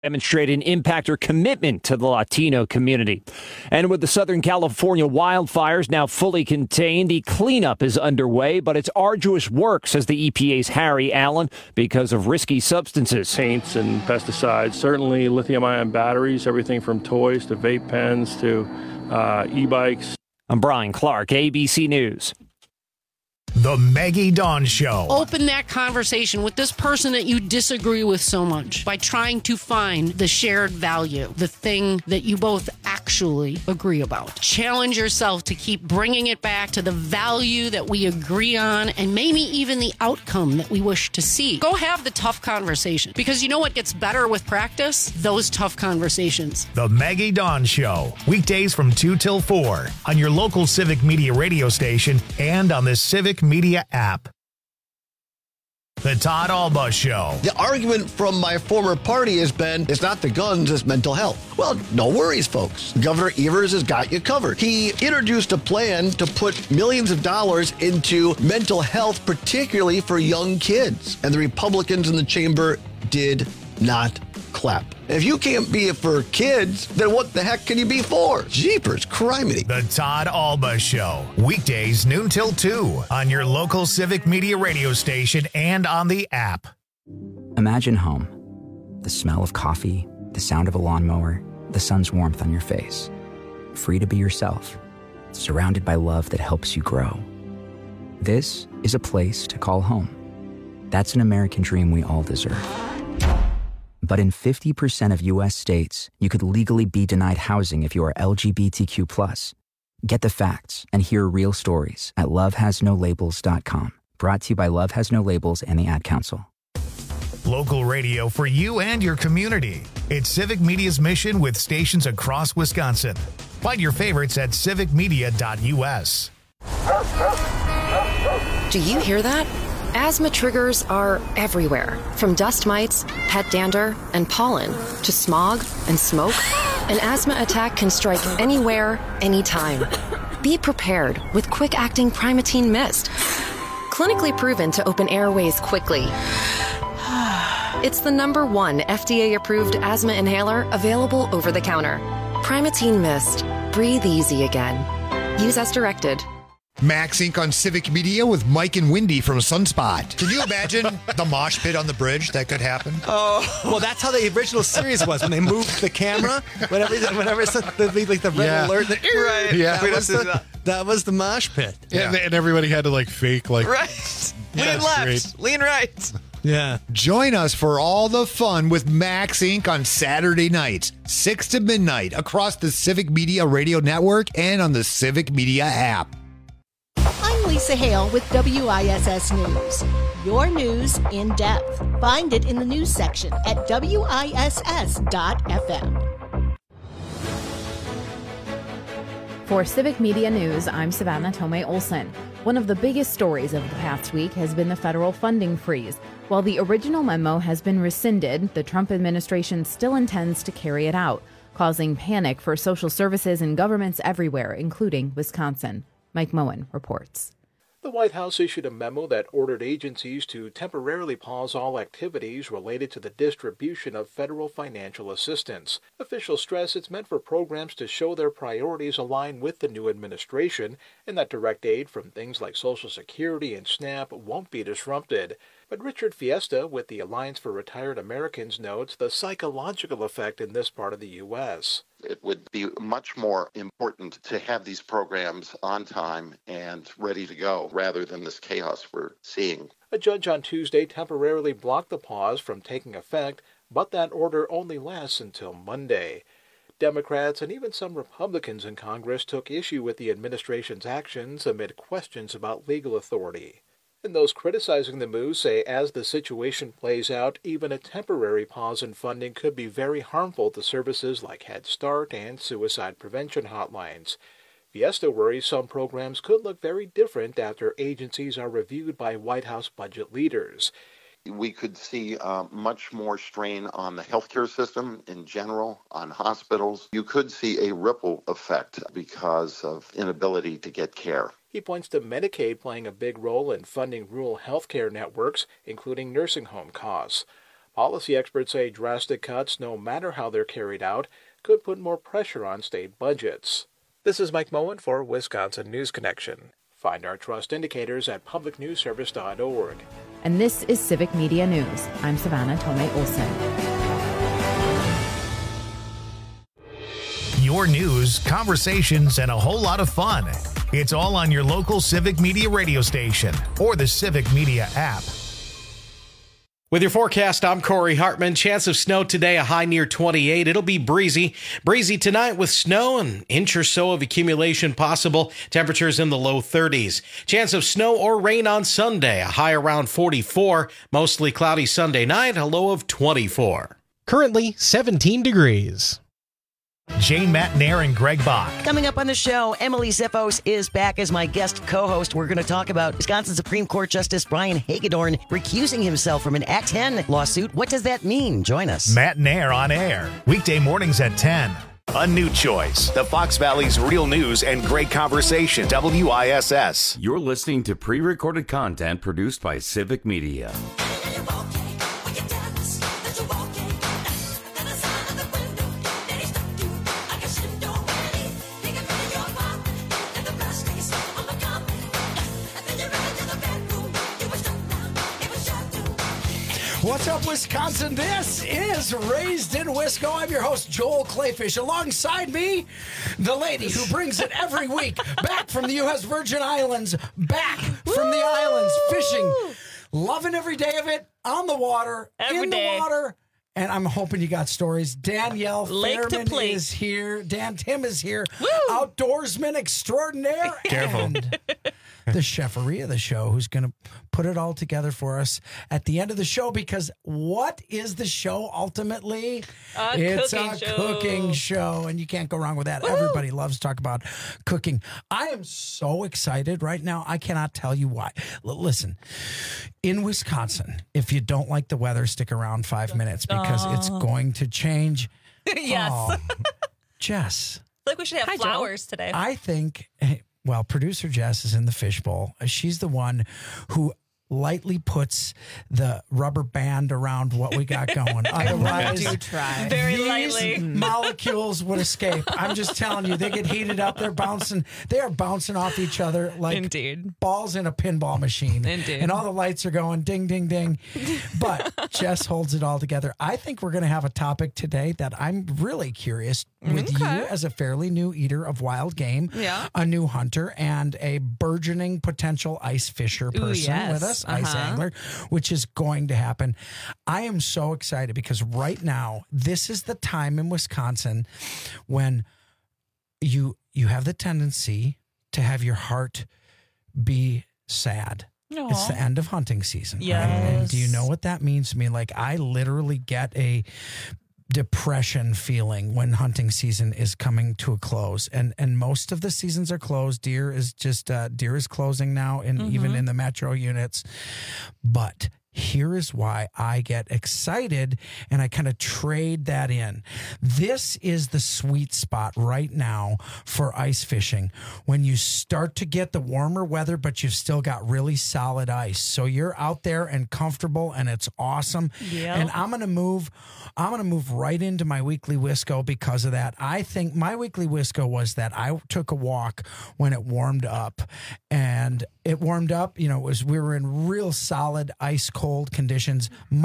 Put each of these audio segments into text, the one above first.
demonstrating impact or commitment to the Latino community. And with the Southern California wildfires now fully contained, the cleanup is underway, but it's arduous work, says the EPA's Harry Allen, because of risky substances. Paints and pesticides, certainly lithium-ion batteries, everything from toys to vape pens to e-bikes. I'm Brian Clark, ABC News. The Maggie Dawn Show. Open that conversation with this person that you disagree with so much by trying to find the shared value, the thing that you both actually agree about. Challenge yourself to keep bringing it back to the value that we agree on and maybe even the outcome that we wish to see. Go have the tough conversation, because you know what gets better with practice? Those tough conversations. The Maggie Dawn Show. Weekdays from 2 till 4 on your local Civic Media radio station and on the Civic Media app. The Todd Alba Show. The argument from my former party has been, it's not the guns, it's mental health. Well, no worries, folks. Governor Evers has got you covered. He introduced a plan to put millions of dollars into mental health, particularly for young kids. And the Republicans in the chamber did not clap. If you can't be for kids, then what the heck can you be for? Jeepers criminy. The Todd Alba Show. Weekdays noon till 2 on your local Civic Media radio station and on the app. Imagine home. The smell of coffee, the sound of a lawnmower, the sun's warmth on your face. Free to be yourself. Surrounded by love that helps you grow. This is a place to call home. That's an American dream we all deserve. But in 50% of U.S. states, you could legally be denied housing if you are LGBTQ+. Get the facts and hear real stories at lovehasnolabels.com. Brought to you by Love Has No Labels and the Ad Council. Local radio for you and your community. It's Civic Media's mission with stations across Wisconsin. Find your favorites at civicmedia.us. Do you hear that? Asthma triggers are everywhere, from dust mites, pet dander, and pollen, to smog and smoke. An asthma attack can strike anywhere, anytime. Be prepared with quick-acting Primatene Mist. Clinically proven to open airways quickly. It's the #1 FDA-approved asthma inhaler available over the counter. Primatene Mist. Breathe easy again. Use as directed. Max Inc. on Civic Media with Mike and Wendy from Sunspot. Can you imagine the mosh pit on the bridge that could happen? Oh, well, that's how the original series was, when they moved the camera, whenever it's the red alert. Right. Yeah. That was the mosh pit. Yeah. And everybody had to fake Right. Yeah, lean left, great. lean right. Yeah. Join us for all the fun with Max Inc. on Saturday nights, 6 to midnight, across the Civic Media Radio Network and on the Civic Media app. I'm Lisa Hale with WISS News. Your news in depth. Find it in the news section at WISS.FM. For Civic Media News, I'm Savannah Tomei Olson. One of the biggest stories of the past week has been the federal funding freeze. While the original memo has been rescinded, the Trump administration still intends to carry it out, causing panic for social services and governments everywhere, including Wisconsin. Mike Moen reports. The White House issued a memo that ordered agencies to temporarily pause all activities related to the distribution of federal financial assistance. Officials stress it's meant for programs to show their priorities align with the new administration and that direct aid from things like Social Security and SNAP won't be disrupted. But Richard Fiesta with the Alliance for Retired Americans notes the psychological effect in this part of the U.S. It would be much more important to have these programs on time and ready to go rather than this chaos we're seeing. A judge on Tuesday temporarily blocked the pause from taking effect, but that order only lasts until Monday. Democrats and even some Republicans in Congress took issue with the administration's actions amid questions about legal authority. And those criticizing the move say as the situation plays out, even a temporary pause in funding could be very harmful to services like Head Start and suicide prevention hotlines. Fiesta worries some programs could look very different after agencies are reviewed by White House budget leaders. We could see much more strain on the healthcare system in general, on hospitals. You could see a ripple effect because of inability to get care. He points to Medicaid playing a big role in funding rural healthcare networks, including nursing home costs. Policy experts say drastic cuts, no matter how they're carried out, could put more pressure on state budgets. This is Mike Moen for Wisconsin News Connection. Find our trust indicators at publicnewsservice.org. And this is Civic Media News. I'm Savannah Tomei Olson. Your news, conversations, and a whole lot of fun. It's all on your local Civic Media radio station or the Civic Media app. With your forecast, I'm Corey Hartman. Chance of snow today, a high near 28. It'll be breezy. Breezy tonight with snow, an inch or so of accumulation possible. Temperatures in the low 30s. Chance of snow or rain on Sunday, a high around 44. Mostly cloudy Sunday night, a low of 24. Currently 17 degrees. Jane Matnair and Greg Bach. Coming up on the show, Emily Ziffos is back as my guest co-host. We're going to talk about Wisconsin Supreme Court Justice Brian Hagedorn recusing himself from an Act 10 lawsuit. What does that mean? Join us. Matnair on air, weekday mornings at 10. A new choice. The Fox Valley's real news and great conversation. WISS. You're listening to pre-recorded content produced by Civic Media. What's up, Wisconsin? This is Raised in Wisco. I'm your host, Joel Clayfish. Alongside me, the lady who brings it every week, back from the U.S. Virgin Islands, back from the islands, fishing, loving every day of it, on the water, every in day. the water. And I'm hoping you got stories. Danielle Fairman is here. Dan Tim is here. Woo! Outdoorsman extraordinaire. Careful. And the cheferie of the show who's going to put it all together for us at the end of the show, because what is the show ultimately? It's a cooking show, and you can't go wrong with that. Woo! Everybody loves to talk about cooking. I am so excited right now. I cannot tell you why. Listen, in Wisconsin, if you don't like the weather, stick around 5 minutes because it's going to change. Yes. Oh, Jess. Like we should have flowers today. I think, well, producer Jess is in the fishbowl. She's the one who lightly puts the rubber band around what we got going. Otherwise, do try. Very these lightly. molecules would escape. I'm just telling you, they get heated up. They are bouncing off each other like balls in a pinball machine. Indeed. And all the lights are going ding, ding, ding. But Jess holds it all together. I think we're going to have a topic today that I'm really curious with you as a fairly new eater of wild game, a new hunter, and a burgeoning potential ice fisher person with us, ice angler, which is going to happen. I am so excited because right now, this is the time in Wisconsin when you have the tendency to have your heart be sad. Aww. It's the end of hunting season. Yes. Right? And do you know what that means to me? Like, I literally get a depression feeling when hunting season is coming to a close, and most of the seasons are closed. Deer is closing now, and even in the metro units. But here is why I get excited, and I kind of trade that in. This is the sweet spot right now for ice fishing, when you start to get the warmer weather, but you've still got really solid ice. So you're out there and comfortable, and it's awesome. Yep. And I'm gonna move right into my weekly Wisco because of that. I think my weekly Wisco was that I took a walk when it warmed up, and it warmed up. You know, we were in real solid ice cold conditions,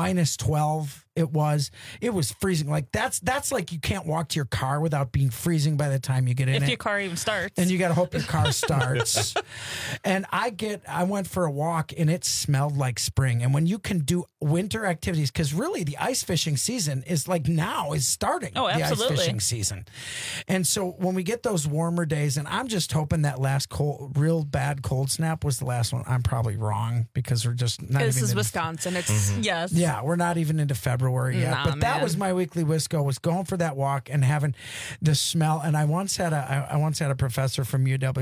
-12. It was freezing. Like that's like you can't walk to your car without being freezing by the time you get in if it. your car even starts. And you got to hope your car starts. And I went for a walk, and it smelled like spring. And when you can do winter activities, because really the ice fishing season is like now is starting. Oh, absolutely. The ice fishing season. And so when we get those warmer days, and I'm just hoping that last real bad cold snap was the last one. I'm probably wrong because we're just not This even is into Wisconsin. It's yes. Yeah, we're not even into February yet. Nah, but that was my weekly Wisco, was going for that walk and having the smell. And I once had a professor from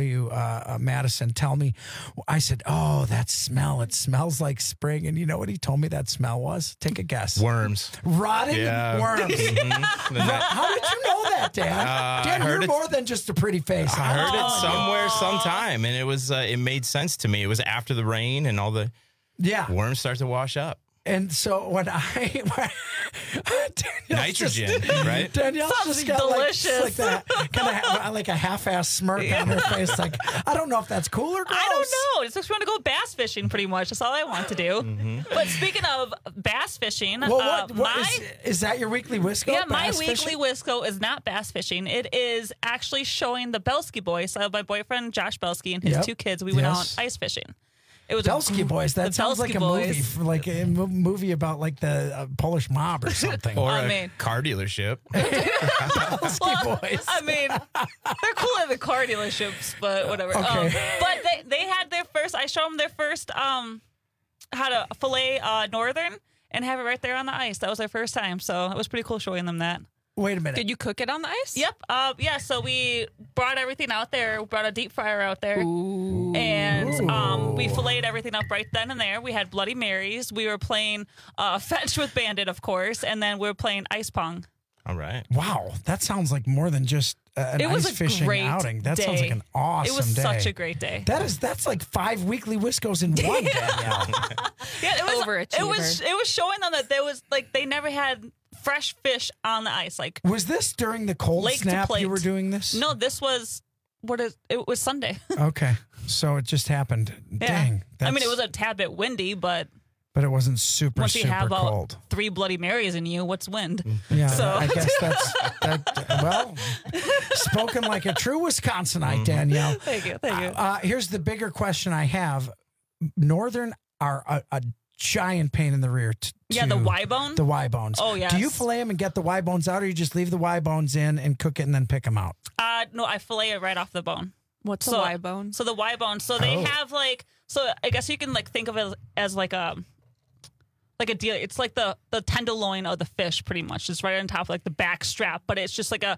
UW Madison tell me, I said, "Oh, that smell! It smells like spring." And you know what he told me that smell was? Take a guess. Worms. Rotting worms. Mm-hmm. How did you know that, Dan? Dan, you're more than just a pretty face. I heard it somewhere, sometime, and it was it made sense to me. It was after the rain, and all the worms start to wash up. And so when Nitrogen, right? Danielle's Sounds just got delicious. like that kind of like a half-ass smirk on her face. Like, I don't know if that's cool or gross. I don't know. It's just want to go bass fishing, pretty much. That's all I want to do. But speaking of bass fishing, Well, is that your weekly Wisco? Yeah, my bass weekly fishing? Wisco is not bass fishing. It is actually showing the Belsky boys. So my boyfriend Josh Belsky and his two kids. We went out ice fishing. It was Belsky Boys. That sounds like a movie, like a movie about like the Polish mob or something. Or a car dealership. Belsky Boys. I mean, they're cool at the car dealerships, but whatever. Okay. But they had their first. I showed them their first how to fillet northern and have it right there on the ice. That was their first time, so it was pretty cool showing them that. Wait a minute. Did you cook it on the ice? Yep. Yeah. So we brought everything out there. We brought a deep fryer out there, and we filleted everything up right then and there. We had Bloody Marys. We were playing fetch with Bandit, of course, and then we were playing ice pong. All right. Wow, that sounds like more than just an It was ice a fishing great outing. That sounds day. like an awesome day. It was such a great day. That's like 5 weekly Wiscos in one, Danielle. Yeah, it was Overachiever. It was showing them that there was like they never had fresh fish on the ice. Like, Was this during the cold lake to snap plate. you were doing this? No, this was it was Sunday. Okay, so it just happened. Yeah. Dang. I mean, it was a tad bit windy, but But it wasn't super, once you super have cold. 3 Bloody Marys in you, what's wind? Yeah, So I guess well, spoken like a true Wisconsinite, Danielle. Thank you. Here's the bigger question I have. Northern are a giant pain in the rear. Yeah, the Y bone? The Y bones. Oh, yes. Do you fillet them and get the Y bones out, or you just leave the Y bones in and cook it and then pick them out? No, I fillet it right off the bone. What's a Y bone? So the Y bone. So they have I guess you can like think of it as like a deal. It's like the tenderloin of the fish, pretty much. It's right on top of like the back strap, but it's just like a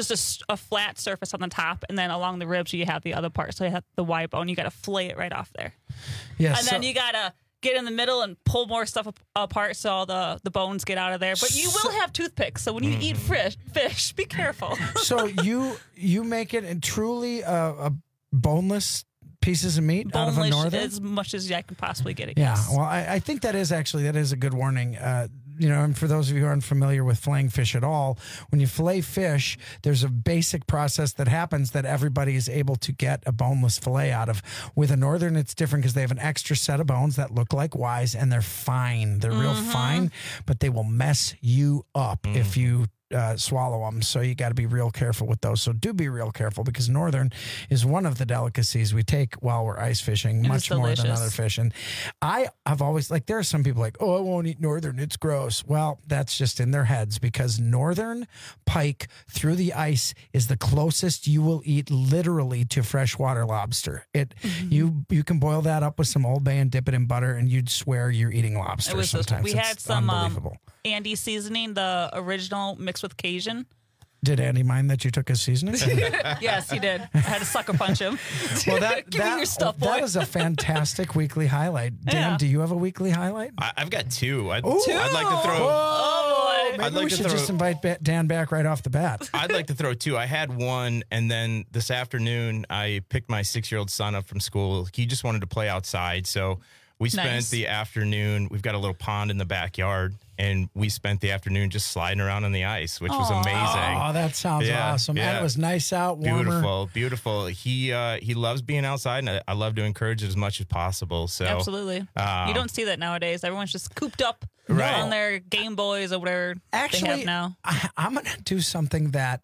flat surface on the top, and then along the ribs you have the other part. So you have the Y bone. You got to fillet it right off there. Yes. And then you got to get in the middle and pull more stuff apart so all the bones get out of there. But you will have toothpicks, so when you eat fish, be careful. So you make it truly a boneless pieces of meat out of a Boneless Northern? as much as I can possibly get it. Yeah, yes. well, I think that is a good warning. And for those of you who aren't familiar with filleting fish at all, when you fillet fish, there's a basic process that happens that everybody is able to get a boneless fillet out of. With a Northern, it's different because they have an extra set of bones that look like Ys, and they're fine. They're real fine, but they will mess you up if you swallow them. So you got to be real careful with those. So do be real careful, because Northern is one of the delicacies we take while we're ice fishing, much more than other fish. And I've always, like, there are some people like, oh, I won't eat Northern, it's gross. Well, that's just in their heads, because Northern pike through the ice is the closest you will eat literally to freshwater lobster. You can boil that up with some Old Bay and dip it in butter, and you'd swear you're eating lobster. Sometimes we had some unbelievable. Andy seasoning, the original mixed with Cajun. Did Andy mind that you took his seasoning? Yes, he did. I had to sucker punch him. Well, Give me your stuff, boy. that is a fantastic weekly highlight. Dan, do you have a weekly highlight? I've got 2. I'd Ooh. like to throw. Oh, boy. Maybe we should just invite Dan back right off the bat. I'd like to throw 2. I had one, and then this afternoon I picked my 6-year-old son up from school. He just wanted to play outside, so we spent the afternoon. We've got a little pond in the backyard, and we spent the afternoon just sliding around on the ice, which was amazing. Oh, that sounds awesome. And it was nice out, warmer. Beautiful. He loves being outside, and I love to encourage it as much as possible. So absolutely. You don't see that nowadays. Everyone's just cooped up on their Game Boys or whatever they have now. I'm going to do something that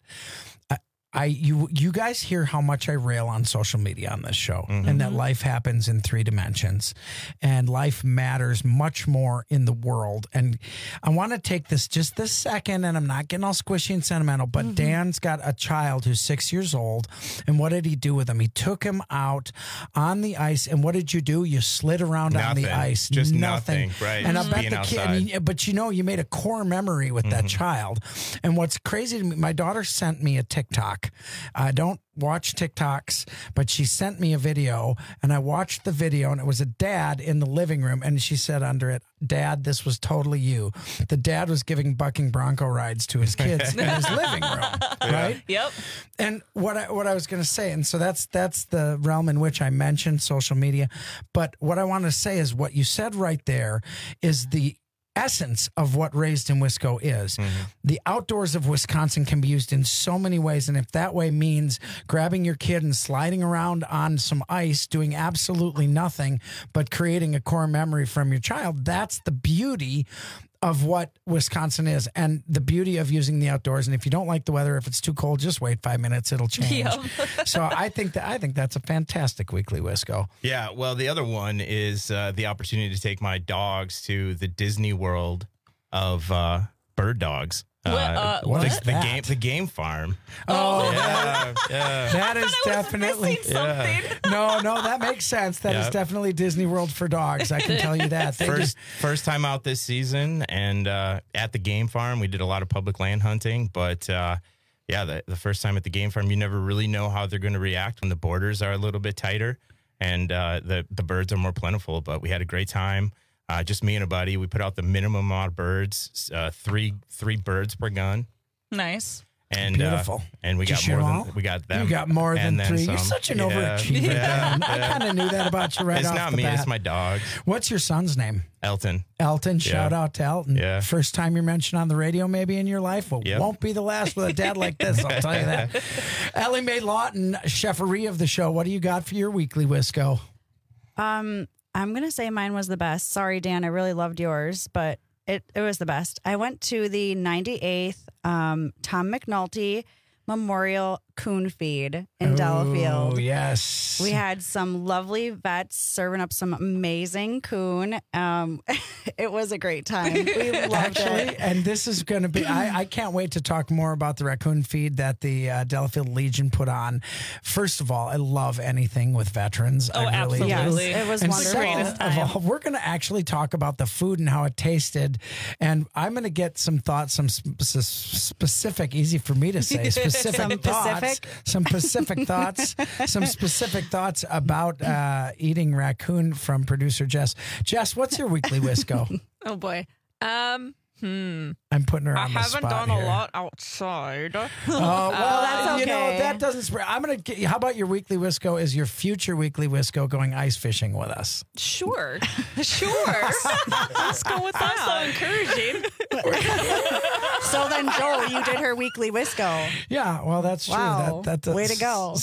you guys hear how much I rail on social media on this show, and that life happens in 3 dimensions, and life matters much more in the world. And I want to take this just this second, and I'm not getting all squishy and sentimental, but Dan's got a child who's 6 years old, and what did he do with him? He took him out on the ice, and what did you do? You slid around on the ice. Just nothing. Right. And I bet being the kid, but you made a core memory with that child. And what's crazy to me, my daughter sent me a TikTok. I don't watch TikToks, but she sent me a video, and I watched the video, and it was a dad in the living room, and she said under it, "Dad, this was totally you." The dad was giving bucking bronco rides to his kids in his living room, right? Yep. And what I was going to say, and so that's the realm in which I mentioned social media, but what I want to say is what you said right there is the essence of what Raised in Wisco is. The outdoors of Wisconsin can be used in so many ways, and if that way means grabbing your kid and sliding around on some ice, doing absolutely nothing but creating a core memory from your child, that's the beauty of what Wisconsin is and the beauty of using the outdoors. And if you don't like the weather, if it's too cold, just wait 5 minutes, it'll change. So I think that's a fantastic Weekly Wisco. Yeah, well, the other one is the opportunity to take my dogs to the Disney World of bird dogs. What is that? The game farm. Oh, yeah. That is definitely something. No, that makes sense. That is definitely Disney World for dogs. I can tell you that. First time out this season, and at the game farm, we did a lot of public land hunting. But the first time at the game farm, you never really know how they're going to react when the borders are a little bit tighter and the birds are more plentiful. But we had a great time. Just me and a buddy. We put out the minimum amount of birds, three birds per gun. Nice. And beautiful. And we got more than we got them. You got more than three. You're such an overachiever. Dan. I kind of knew that about you right off the bat. It's not me. It's my dog. What's your son's name? Elton. Elton. Shout out to Elton. Yeah. First time you're mentioned on the radio maybe in your life. Well, won't be the last with a dad like this. I'll tell you that. Ellie Mae Lawton, cheferie of the show. What do you got for your Weekly Wisco? I'm going to say mine was the best. Sorry, Dan, I really loved yours, but it was the best. I went to the 98th Tom McNulty Memorial Coon Feed in Delafield. Oh, yes. We had some lovely vets serving up some amazing coon. It was a great time. We loved it. And this is going to be, I can't wait to talk more about the raccoon feed that the Delafield Legion put on. First of all, I love anything with veterans. Oh, I really absolutely. Yes, it was and wonderful. second of all, we're going to actually talk about the food and how it tasted. And I'm going to get some thoughts, some specific, easy for me to say, specific thoughts. Some specific thoughts about eating raccoon from producer Jess. Jess, what's your Weekly Wisco? Oh boy. I'm putting her on the spot. I haven't done a lot outside. Oh, well, that's okay. You know, that doesn't. I'm going to get. How about your Weekly Wisco? Is your future Weekly Wisco going ice fishing with us? Sure. Let's go with that. So encouraging. So then, Joel, you did her Weekly Wisco. Yeah, well, that's true. Wow. That's way to go.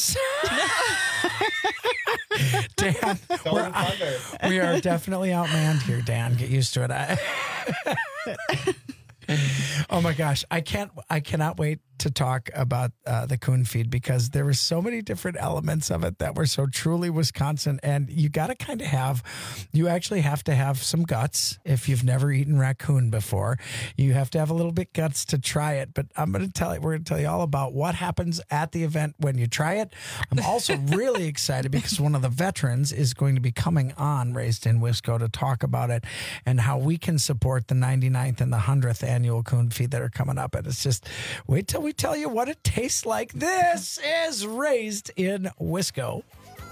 Dan, we are definitely outmanned here, Dan. Get used to it. Oh my gosh, I cannot wait to talk about the coon feed because there were so many different elements of it that were so truly Wisconsin, and you actually have to have some guts if you've never eaten raccoon before. You have to have a little bit guts to try it, but we're going to tell you all about what happens at the event when you try it. I'm also really excited because one of the veterans is going to be coming on Raised in Wisco to talk about it and how we can support the 99th and the 100th annual coon feed that are coming up. And it's just, wait till we tell you what it tastes like. This is Raised in Wisco.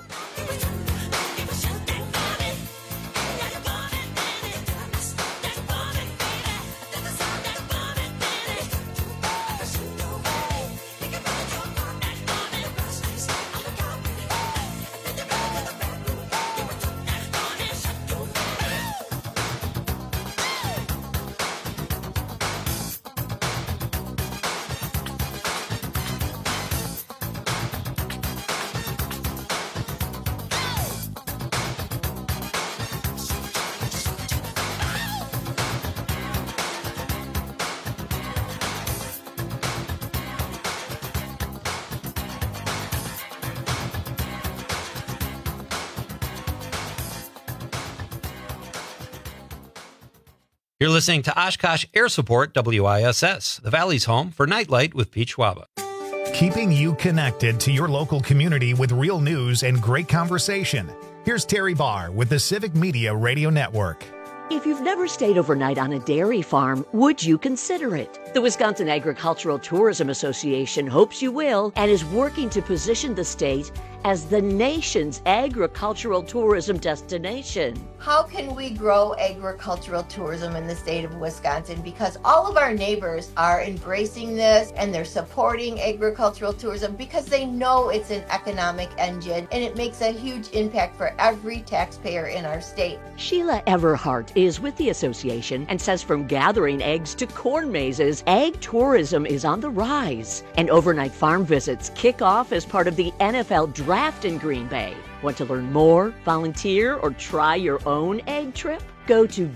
You're listening to Oshkosh Air Support WISS, the Valley's home for Nightlight with Pete Schwaba. Keeping you connected to your local community with real news and great conversation. Here's Terry Barr with the Civic Media Radio Network. If you've never stayed overnight on a dairy farm, would you consider it? The Wisconsin Agricultural Tourism Association hopes you will and is working to position the state as the nation's agricultural tourism destination. How can we grow agricultural tourism in the state of Wisconsin? Because all of our neighbors are embracing this and they're supporting agricultural tourism because they know it's an economic engine and it makes a huge impact for every taxpayer in our state. Sheila Everhart is with the association and says from gathering eggs to corn mazes, ag tourism is on the rise. And overnight farm visits kick off as part of the NFL Draft in Green Bay. Want to learn more, volunteer, or try your own egg trip? Go to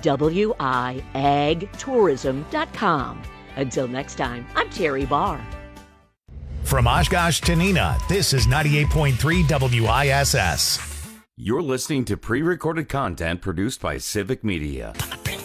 wiagtourism.com. Until next time, I'm Terry Barr. From Oshkosh to Neenah, this is 98.3 WISS. You're listening to pre-recorded content produced by Civic Media.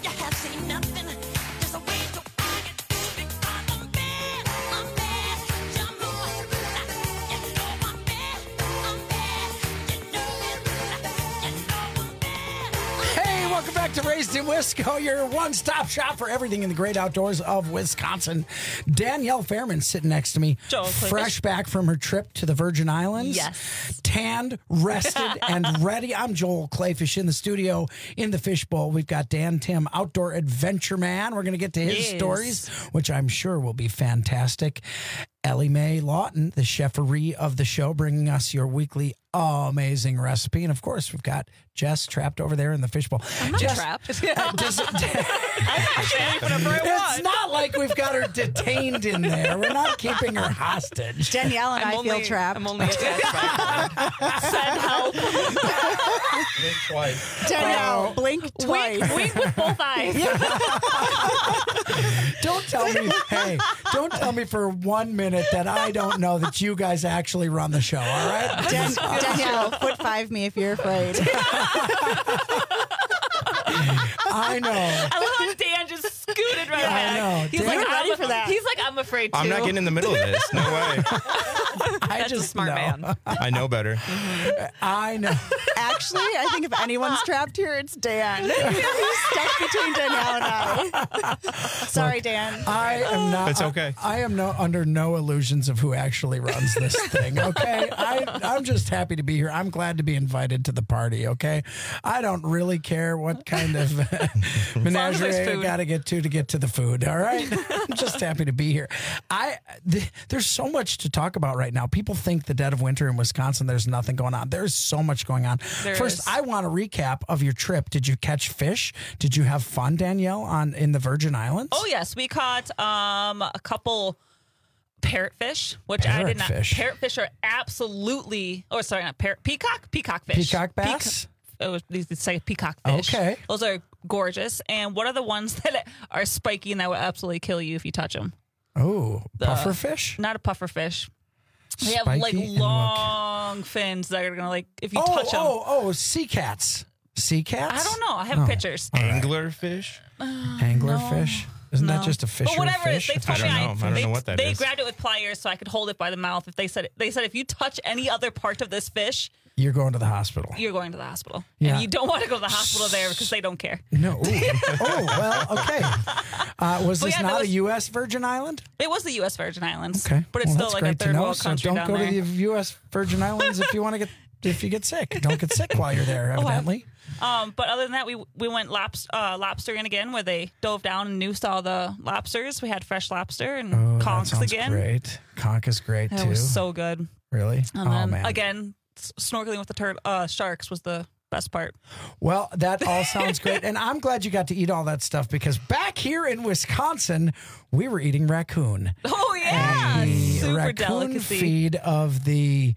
To Raised in Wisco, your one-stop shop for everything in the great outdoors of Wisconsin. Danielle Fairman sitting next to me, fresh back from her trip to the Virgin Islands. Yes. Tanned, rested, and ready. I'm Joel Clayfish in the studio in the fishbowl. We've got Dan Tim, outdoor adventure man. We're going to get to his stories, which I'm sure will be fantastic. Ellie Mae Lawton, the cheffery of the show, bringing us your weekly amazing recipe. And, of course, we've got Jess trapped over there in the fishbowl. I'm not trapped. I'm actually whenever I want. It's not like we've got her detained in there. We're not keeping her hostage. Danielle and I feel trapped. I'm only attached back. Send help. Blink twice. Danielle, blink twice. Wink with both eyes. Don't tell me for 1 minute that I don't know that you guys actually run the show, all right? Danielle, foot 5 me if you're afraid. I know. I love how Dan just scooted right back. I know. He's Dan, like, ready for that. He's like, I'm afraid too. I'm not getting in the middle of this. No way. That's a smart man. I know better. I know. Actually, I think if anyone's trapped here, it's Dan. He's stuck between Danielle and I. Sorry, Dan. I am not. It's okay. I am under no illusions of who actually runs this thing. Okay, I'm just happy to be here. I'm glad to be invited to the party. Okay, I don't really care what kind of menagerie I got to get to the food. All right, I'm just happy to be here. There's so much to talk about right now. People think the dead of winter in Wisconsin, there's nothing going on. There's so much going on. First, I want a recap of your trip. Did you catch fish? Did you have fun, Danielle, in the Virgin Islands? Oh yes, we caught a couple parrotfish, which I did not. Parrotfish are absolutely. Oh, sorry, not parrot. Peacock fish. Peacock bass. They say peacock fish. Okay, those are gorgeous. And what are the ones that are spiky and that will absolutely kill you if you touch them? Oh, puffer fish? Not a puffer fish. They have like long fins that are gonna like if you touch them. Oh, sea cats. Sea cats? I don't know. I have pictures. Anglerfish? Anglerfish? Isn't that just a fisher but whatever fish? It is, they told me I don't know what that they is. grabbed it with pliers so I could hold it by the mouth. If they said if you touch any other part of this fish, you're going to the hospital. You're going to the hospital. Yeah. And you don't want to go to the hospital there because they don't care. No. Oh, well, okay. Was this not a U.S. Virgin Island? It was the U.S. Virgin Islands. Okay. But it's still like a third world country down there. So don't go to the U.S. Virgin Islands if you get sick. Don't get sick while you're there, evidently. But other than that, we went lobstering again, where they dove down and noosed all the lobsters. We had fresh lobster and conchs again. Great. Conch is great too. It was so good. Really? And then man. again, snorkeling with the sharks was the best part. Well, that all sounds great. And I'm glad you got to eat all that stuff because back here in Wisconsin, we were eating raccoon. Oh, yeah. Super raccoon delicacy. Feed of the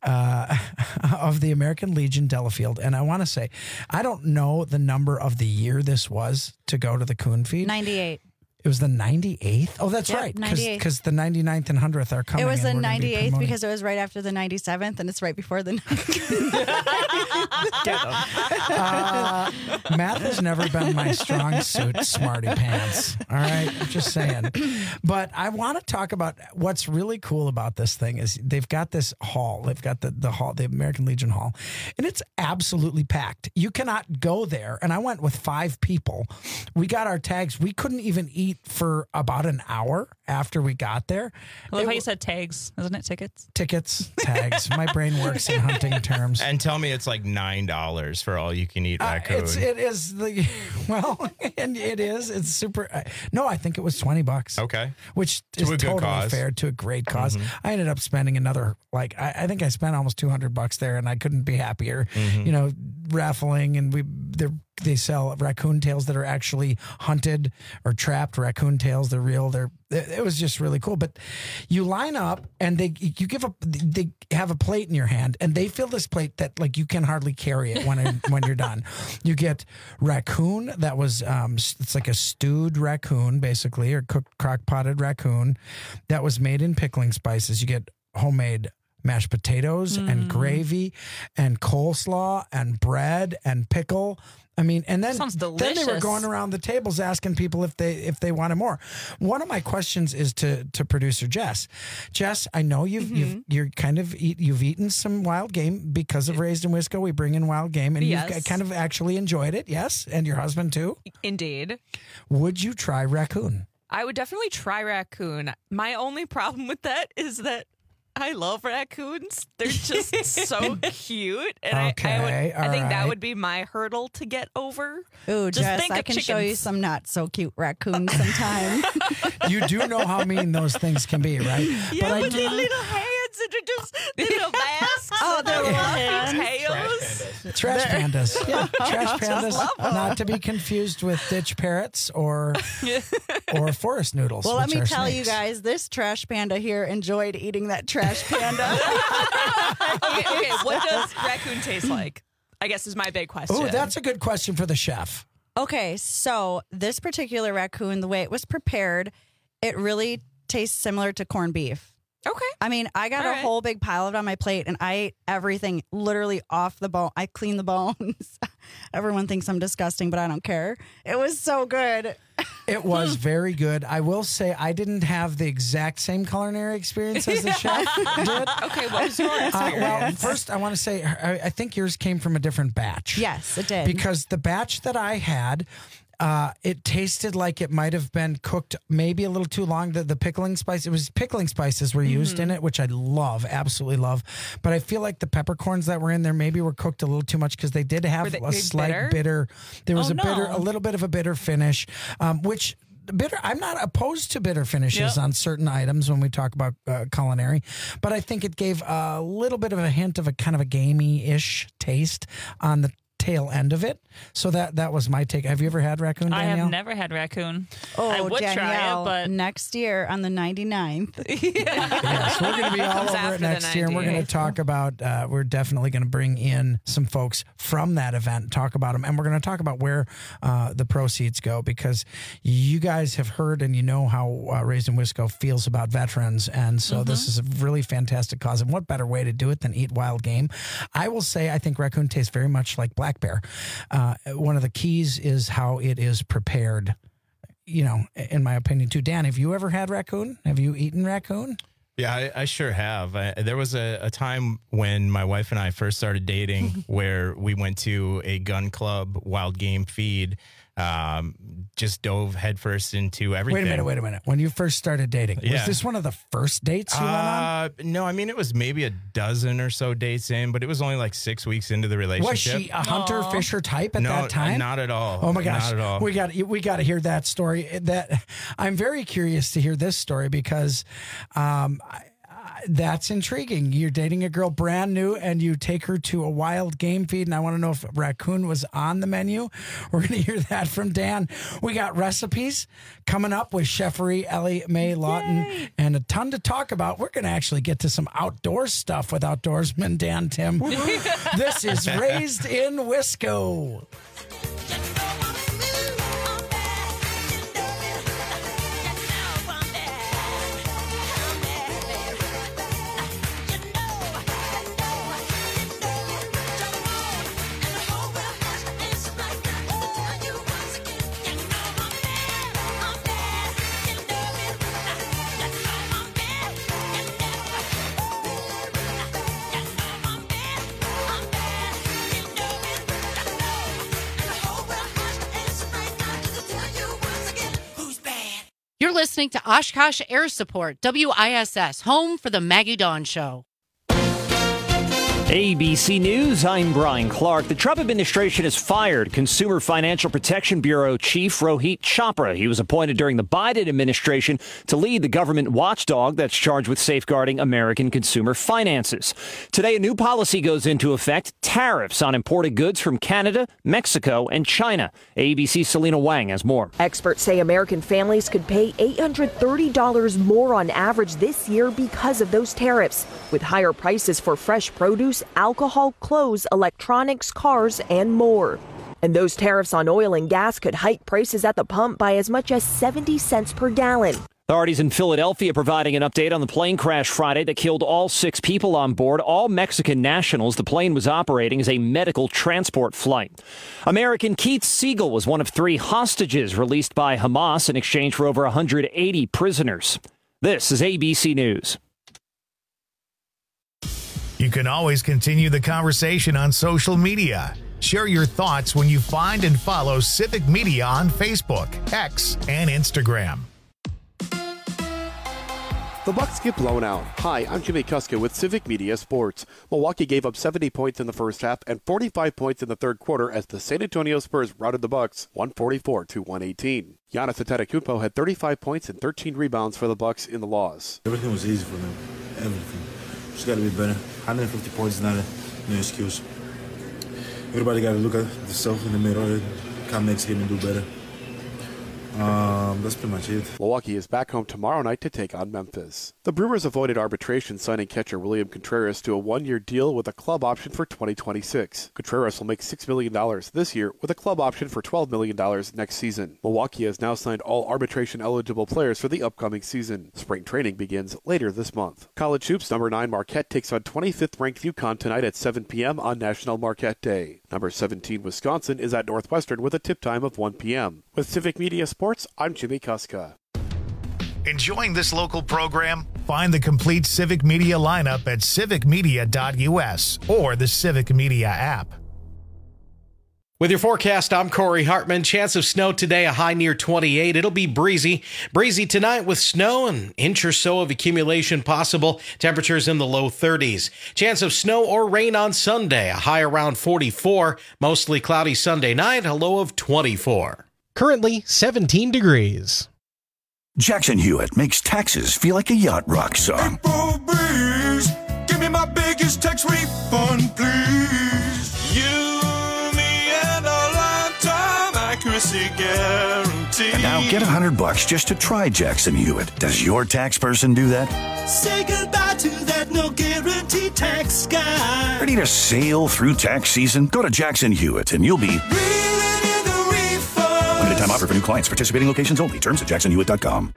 American Legion Delafield. And I want to say, I don't know the number of the year this was to go to the coon feed. 98. It was the 98th? Oh, that's Yep, right. 98th. Because the 99th and 100th are coming. It was the and we're gonna be 98th promoting. because it was right after the 97th, and it's right before the 90th. Math has never been my strong suit, smarty pants. All right, I'm just saying. But I want to talk about what's really cool about this thing is they've got this hall. They've got the hall, the American Legion Hall, and it's absolutely packed. You cannot go there. And I went with 5 people. We got our tags. We couldn't even eat eat for about an hour after we got there. I love how you said tags, isn't it? Tickets, tags. My brain works in hunting terms. And tell me it's like $9 for all you can eat raccoon. It is and it is. It's super. No, I think it was $20. Okay, which is totally fair to a great cause. I ended up spending another I think I spent almost $200 there, and I couldn't be happier. You know, raffling, and they sell raccoon tails that are actually hunted or trapped raccoon tails. They're real. It was just really cool. But you line up and they have a plate in your hand, and they fill this plate that like you can hardly carry it when you're done. You get raccoon that was it's like a stewed raccoon basically, or cooked crock-potted raccoon that was made in pickling spices. You get homemade mashed potatoes and gravy and coleslaw and bread and pickle. I mean, and then they were going around the tables asking people if they wanted more. One of my questions is to producer Jess. Jess, I know you've eaten some wild game because of Raised in Wisco. We bring in wild game, and you've kind of actually enjoyed it, yes, and your husband too. Indeed. Would you try raccoon? I would definitely try raccoon. My only problem with that is that I love raccoons. They're just so cute. And I think that would be my hurdle to get over. Ooh, Jess, I can show you some not so cute raccoons sometime. You do know how mean those things can be, right? Yeah, but their little hands that are just little masks. Oh, their little tails. Trash pandas. Yeah, trash pandas. Not to be confused with ditch parrots or forest noodles. Well, let me tell you guys, this trash panda here enjoyed eating that trash panda. Okay, what does raccoon taste like? I guess is my big question. Oh, that's a good question for the chef. Okay, so this particular raccoon, the way it was prepared, it really tastes similar to corned beef. Okay. I mean, I got a whole big pile of it on my plate, and I ate everything literally off the bone. I cleaned the bones. Everyone thinks I'm disgusting, but I don't care. It was so good. It was very good. I will say I didn't have the exact same culinary experience as the chef did. Okay, what was your experience? Well, first I want to say I think yours came from a different batch. Yes, it did. Because the batch that I had, it tasted like it might have been cooked maybe a little too long. The pickling spices were used in it, which I love, absolutely love. But I feel like the peppercorns that were in there maybe were cooked a little too much because they did have a slight bitter. There was a little bit of a bitter finish, which. Bitter. I'm not opposed to bitter finishes on certain items when we talk about culinary, but I think it gave a little bit of a hint of a kind of a gamey-ish taste on the tail end of it. So that was my take. Have you ever had raccoon, Danielle? I have never had raccoon. Oh, I would Danielle, try it, but next year on the 99th. Yes, we're going to be all over it next year, and we're going to talk about, we're definitely going to bring in some folks from that event, talk about them, and we're going to talk about where the proceeds go, because you guys have heard and you know how Raised in Wisco feels about veterans, and so this is a really fantastic cause, and what better way to do it than eat wild game? I will say I think raccoon tastes very much like black bear. One of the keys is how it is prepared, you know, in my opinion, too. Dan, have you ever had raccoon? Have you eaten raccoon? Yeah, I sure have. There was a time when my wife and I first started dating where we went to a gun club wild game feed, just dove headfirst into everything. Wait a minute. When you first started dating, was this one of the first dates you went on? No, I mean, it was maybe a dozen or so dates in, but it was only like 6 weeks into the relationship. Was she a hunter fisher type at that time? Not at all. Oh my gosh, not at all. We got to hear that story. That I'm very curious to hear this story because that's intriguing. You're dating a girl brand new and you take her to a wild game feed, and I want to know if raccoon was on the menu. We're going to hear that from Dan. We got recipes coming up with Cheffery Ellie Mae Lawton and a ton to talk about. We're going to actually get to some outdoor stuff with outdoorsman Dan Tim. This is Raised in Wisco. You're listening to Oshkosh Air Support, WISS, home for the Maggie Dawn Show. ABC News, I'm Brian Clark. The Trump administration has fired Consumer Financial Protection Bureau Chief Rohit Chopra. He was appointed during the Biden administration to lead the government watchdog that's charged with safeguarding American consumer finances. Today, a new policy goes into effect, tariffs on imported goods from Canada, Mexico, and China. ABC's Selena Wang has more. Experts say American families could pay $830 more on average this year because of those tariffs, with higher prices for fresh produce, alcohol, clothes, electronics, cars, and more. And those tariffs on oil and gas could hike prices at the pump by as much as 70 cents per gallon. Authorities in Philadelphia providing an update on the plane crash Friday that killed all 6 people on board, all Mexican nationals. The plane was operating as a medical transport flight. American Keith Siegel was one of 3 hostages released by Hamas in exchange for over 180 prisoners. This is ABC News. You can always continue the conversation on social media. Share your thoughts when you find and follow Civic Media on Facebook, X, and Instagram. The Bucks get blown out. Hi, I'm Jimmy Kuska with Civic Media Sports. Milwaukee gave up 70 points in the first half and 45 points in the third quarter as the San Antonio Spurs routed the Bucks 144-118. Giannis Antetokounmpo had 35 points and 13 rebounds for the Bucks in the loss. Everything was easy for them. Everything. Just got to be better. 150 points is not no excuse. Everybody got to look at themselves in the mirror, come next game and do better. That's pretty much it. Milwaukee is back home tomorrow night to take on Memphis. The Brewers avoided arbitration, signing catcher William Contreras to a 1-year deal with a club option for 2026. Contreras will make $6 million this year with a club option for $12 million next season. Milwaukee has now signed all arbitration-eligible players for the upcoming season. Spring training begins later this month. College Hoops number 9 Marquette takes on 25th-ranked UConn tonight at 7 p.m. on National Marquette Day. Number 17 Wisconsin is at Northwestern with a tip time of 1 p.m. With Civic Media Sports, I'm Jimmy Kuska. Enjoying this local program? Find the complete Civic Media lineup at civicmedia.us or the Civic Media app. With your forecast, I'm Corey Hartman. Chance of snow today, a high near 28. It'll be breezy. Breezy tonight with snow, an inch or so of accumulation possible. Temperatures in the low 30s. Chance of snow or rain on Sunday, a high around 44. Mostly cloudy Sunday night, a low of 24. Currently 17 degrees. Jackson Hewitt makes taxes feel like a yacht rock song. April breeze, give me my biggest tax refund, please. You, me, and a lifetime accuracy guarantee. And now get $100 just to try Jackson Hewitt. Does your tax person do that? Say goodbye to that no guarantee tax guy. Ready to sail through tax season? Go to Jackson Hewitt and you'll be limited time offer for new clients. Participating locations only. Terms at jacksonhewitt.com.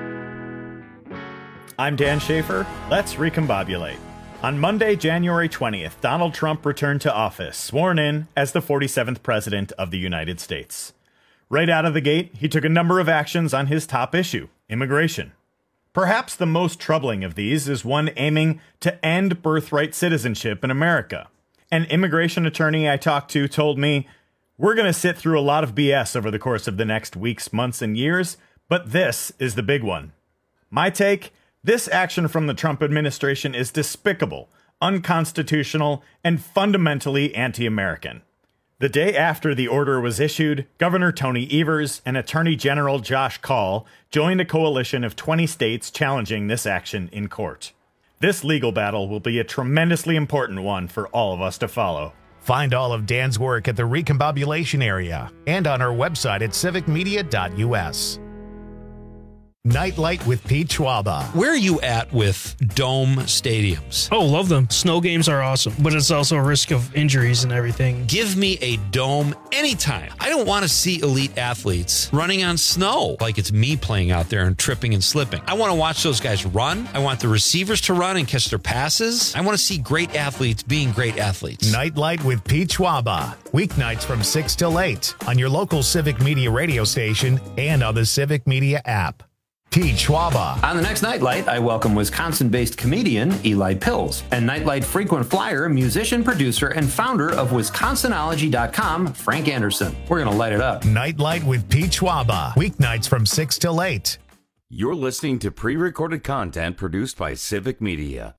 I'm Dan Schaefer. Let's recombobulate. On Monday, January 20th, Donald Trump returned to office, sworn in as the 47th President of the United States. Right out of the gate, he took a number of actions on his top issue, immigration. Perhaps the most troubling of these is one aiming to end birthright citizenship in America. An immigration attorney I talked to told me, "We're going to sit through a lot of BS over the course of the next weeks, months, and years, but this is the big one." My take? This action from the Trump administration is despicable, unconstitutional, and fundamentally anti-American. The day after the order was issued, Governor Tony Evers and Attorney General Josh Kaul joined a coalition of 20 states challenging this action in court. This legal battle will be a tremendously important one for all of us to follow. Find all of Dan's work at the Recombobulation area and on our website at civicmedia.us. Nightlight with Pete Schwaba. Where are you at with dome stadiums? Oh, love them. Snow games are awesome, but it's also a risk of injuries and everything. Give me a dome anytime. I don't want to see elite athletes running on snow like it's me playing out there and tripping and slipping. I want to watch those guys run. I want the receivers to run and catch their passes. I want to see great athletes being great athletes. Nightlight with Pete Schwaba. Weeknights from 6 till 8 on your local Civic Media radio station and on the Civic Media app. Pete Schwaba. On the next Nightlight, I welcome Wisconsin-based comedian Eli Pills and Nightlight frequent flyer, musician, producer, and founder of Wisconsinology.com, Frank Anderson. We're going to light it up. Nightlight with Pete Schwaba. Weeknights from 6 till 8 You're listening to pre-recorded content produced by Civic Media.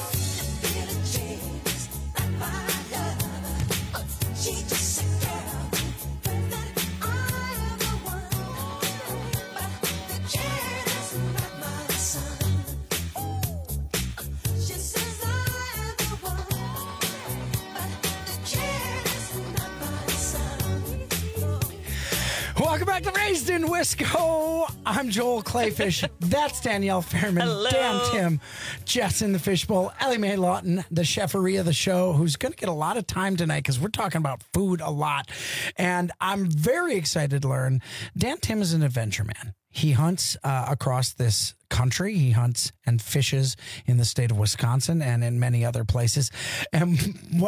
Welcome back to Raised in Wisco. I'm Joel Clayfish. That's Danielle Fairman. Hello. Dan Tim, Jess in the Fishbowl, Ellie Mae Lawton, the cheferie of the show, who's going to get a lot of time tonight because we're talking about food a lot. And I'm very excited to learn Dan Tim is an adventure man. He hunts across this country. He hunts and fishes in the state of Wisconsin and in many other places. And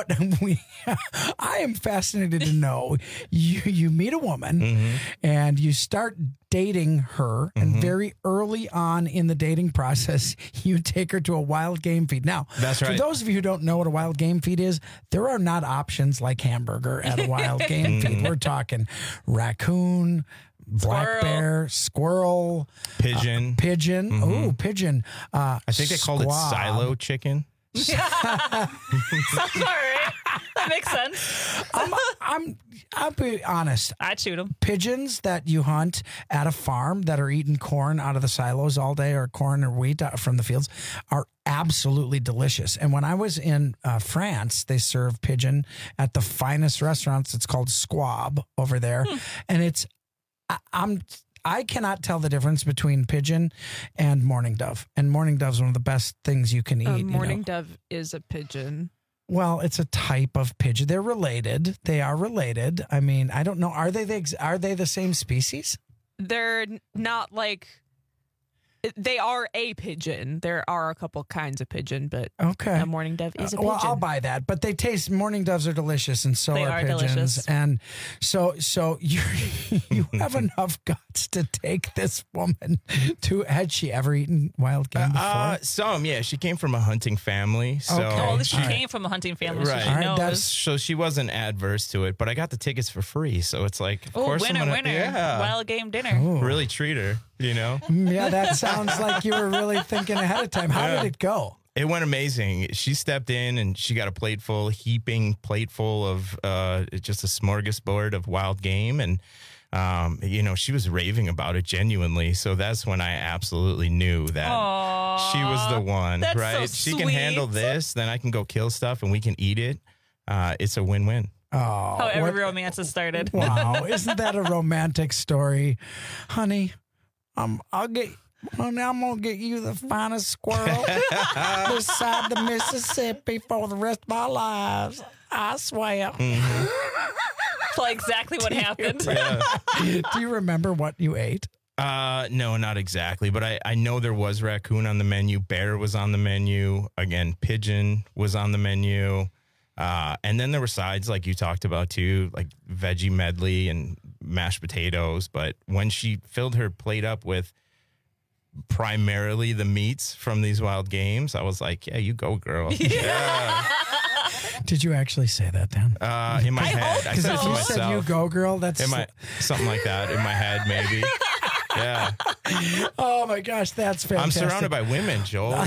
I am fascinated to know you meet a woman and you start dating her, and very early on in the dating process, you take her to a wild game feed. Now, that's right. For those of you who don't know what a wild game feed is, there are not options like hamburger at a wild game feed. We're talking raccoon, black bear, squirrel, pigeon. Oh, pigeon. I think they called it silo chicken. Sounds all right. That makes sense. I'll be honest. I'd shoot them. Pigeons that you hunt at a farm that are eating corn out of the silos all day, or corn or wheat from the fields, are absolutely delicious. And when I was in France, they serve pigeon at the finest restaurants. It's called Squab over there. And it's, I cannot tell the difference between pigeon and mourning dove. And mourning dove is one of the best things you can eat. Mourning dove is a pigeon. Well, it's a type of pigeon. They're related. They are related. I mean, I don't know. Are they the same species? They're not like. They are a pigeon. There are a couple kinds of pigeon, but a mourning dove is a pigeon. Well, I'll buy that. But they taste. Mourning doves are delicious, and so are pigeons. Delicious. And so you have enough guts to take this woman to. Had she ever eaten wild game before? Some, yeah. She came from a hunting family, so she came from a hunting family, so she knows. Right. So she wasn't adverse to it. But I got the tickets for free, so it's like, of course, winner, yeah. Wild game dinner. Ooh. Really treat her, you know. Yeah, that sounds like you were really thinking ahead of time. How did it go? It went amazing. She stepped in and she got a heaping plate full of just a smorgasbord of wild game. And, she was raving about it genuinely. So that's when I absolutely knew that she was the one, that's right? so She can handle this, then I can go kill stuff and we can eat it. It's a win-win. Oh, how every romance has started. Wow. Isn't that a romantic story? Honey, I'm gonna get you the finest squirrel beside the Mississippi for the rest of our lives. I swear. It's like exactly what happened. Do you remember what you ate? No, not exactly, but I know there was raccoon on the menu. Bear was on the menu. Again, pigeon was on the menu. And then there were sides like you talked about too, like veggie medley and mashed potatoes. But when she filled her plate up with primarily the meats from these wild games, I was like, yeah, you go, girl. Yeah. Did you actually say that, Dan? In my head. I said it to you myself. said you go, girl, that's something like that in my head, maybe. Yeah. Oh my gosh, that's fantastic. I'm surrounded by women, Joel.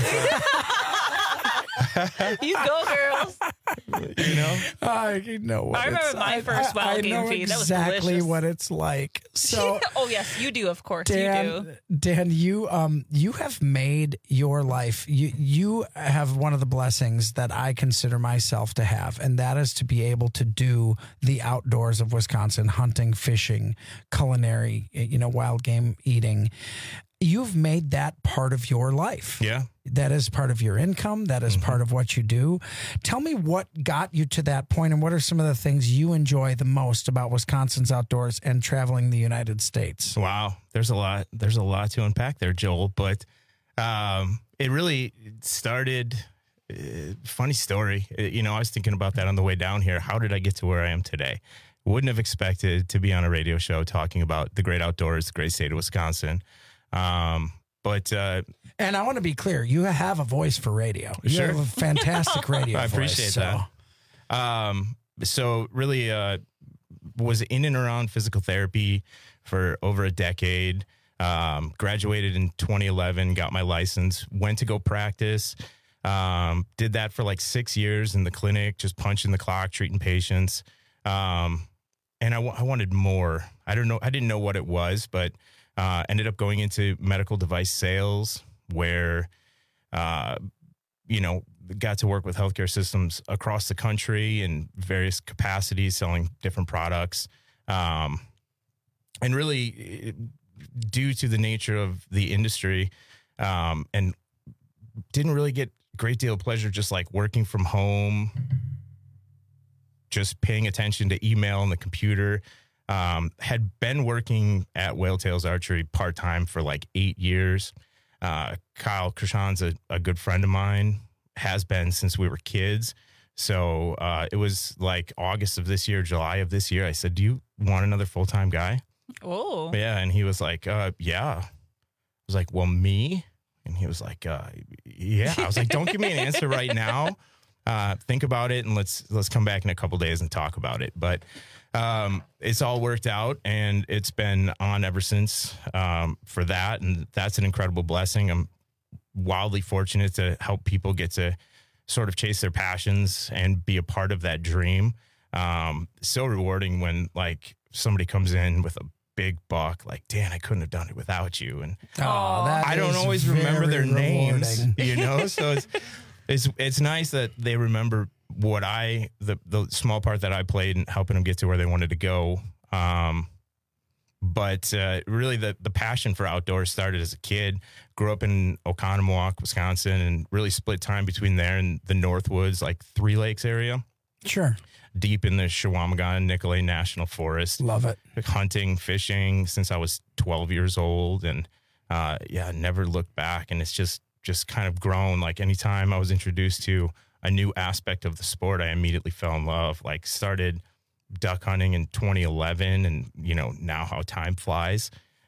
You go, girls. You know? I know what I remember my first wild game feed. That was exactly delicious. what it's like. So, oh yes, you do. Of course, Dan, you do. Dan, you have made your life. You have one of the blessings that I consider myself to have, and that is to be able to do the outdoors of Wisconsin: hunting, fishing, culinary, wild game eating. You've made that part of your life. Yeah. That is part of your income. That is part of what you do. Tell me what got you to that point, and what are some of the things you enjoy the most about Wisconsin's outdoors and traveling the United States? Wow. There's a lot to unpack there, Joel. But it really started, funny story. I was thinking about that on the way down here. How did I get to where I am today? Wouldn't have expected to be on a radio show talking about the great outdoors, the great state of Wisconsin. And I want to be clear, you have a voice for radio. You have a fantastic radio I appreciate voice, that. So really was in and around physical therapy for over a decade. Graduated in 2011, got my license, went to go practice. Did that for like 6 years in the clinic, just punching the clock, treating patients. And I wanted more. I didn't know what it was, but ended up going into medical device sales where, got to work with healthcare systems across the country in various capacities, selling different products. And really, due to the nature of the industry, and didn't really get a great deal of pleasure just like working from home, just paying attention to email and the computer. Had been working at Whale Tails Archery part-time for like 8 years. Kyle Krishan's a good friend of mine, has been since we were kids. So it was like August of this year, July of this year. I said, do you want another full-time guy? Oh. Yeah. And he was like, yeah. I was like, well, me? And he was like, yeah. I was like, don't give me an answer right now. Think about it, and let's come back in a couple days and talk about it. But it's all worked out, and it's been on ever since for that. And that's an incredible blessing. I'm wildly fortunate to help people get to sort of chase their passions and be a part of that dream. So rewarding when like somebody comes in with a big buck, like, Dan, I couldn't have done it without you. And I don't always remember their names, so it's nice that they remember what the small part that I played in helping them get to where they wanted to go. But really the passion for outdoors started as a kid. Grew up in Oconomowoc, Wisconsin, and really split time between there and the Northwoods, like Three Lakes area. Sure. Deep in the Chequamegon Nicolet National Forest. Love it. Hunting, fishing since I was 12 years old. And never looked back. And it's just kind of grown. Like anytime I was introduced to a new aspect of the sport, I immediately fell in love. Like started duck hunting in 2011, and now how time flies.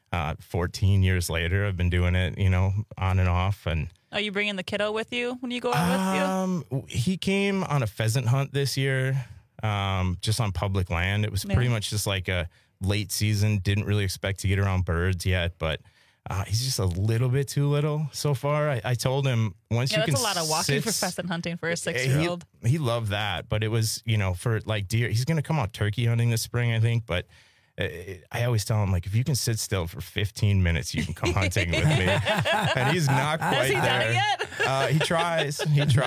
14 years later, I've been doing it, on and off. And are you bringing the kiddo with you when you go out with you? He came on a pheasant hunt this year, just on public land. It was pretty much just like a late season. Didn't really expect to get around birds yet, but he's just a little bit too little so far. I told him once you can. That's a lot of walking for pheasant hunting for a 6-year-old. He loved that, but it was for like deer. He's going to come out turkey hunting this spring, I think. But I always tell him, like, if you can sit still for 15 minutes, you can come hunting with me. And he's not quite Has he there. done it yet? He tries.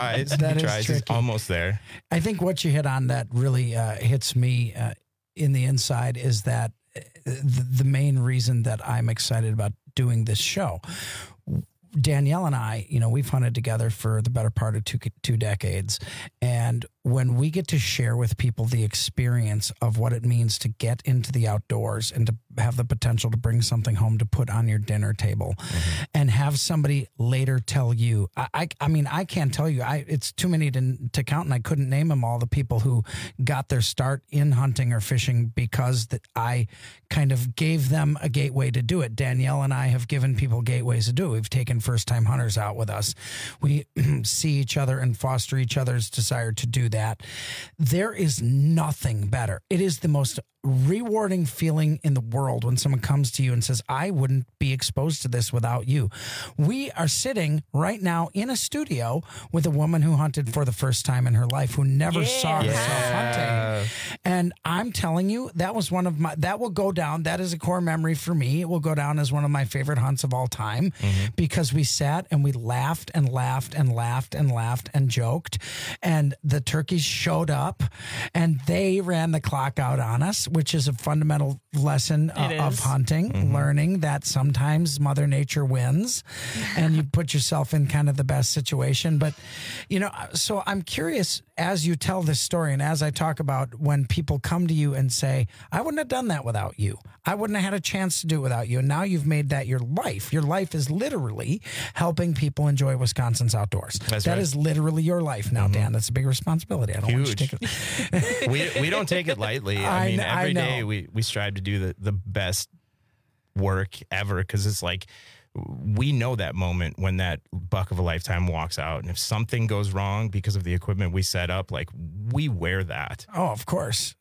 He's almost there. I think what you hit on that really hits me in the inside is that the main reason that I'm excited about doing this show. Danielle and I, we've hunted together for the better part of two decades. And when we get to share with people the experience of what it means to get into the outdoors and to have the potential to bring something home to put on your dinner table, and have somebody later tell you, I mean, I can't tell you, it's too many to count, and I couldn't name them all, the people who got their start in hunting or fishing because that I kind of gave them a gateway to do it. Danielle and I have given people gateways to do it. We've taken first-time hunters out with us. We see each other and foster each other's desire to do that. There is nothing better. It is the most rewarding feeling in the world when someone comes to you and says, I wouldn't be exposed to this without you. We are sitting right now in a studio with a woman who hunted for the first time in her life, who never saw herself hunting. And I'm telling you, that was that will go down. That is a core memory for me. It will go down as one of my favorite hunts of all time, because we sat and we laughed and laughed and laughed and laughed and joked. And the turkeys showed up and they ran the clock out on us, which is a fundamental lesson of hunting, learning that sometimes Mother Nature wins and you put yourself in kind of the best situation. But, so I'm curious, as you tell this story and as I talk about when people come to you and say, I wouldn't have done that without you. I wouldn't have had a chance to do it without you. And now you've made that your life. Your life is literally helping people enjoy Wisconsin's outdoors. That right. is literally your life now, Dan. That's a big responsibility. I don't want you to take it. we don't take it lightly. I mean, every day we strive to do the best work ever, because it's like we know that moment when that buck of a lifetime walks out, and if something goes wrong because of the equipment we set up, like we wear that. Oh, of course.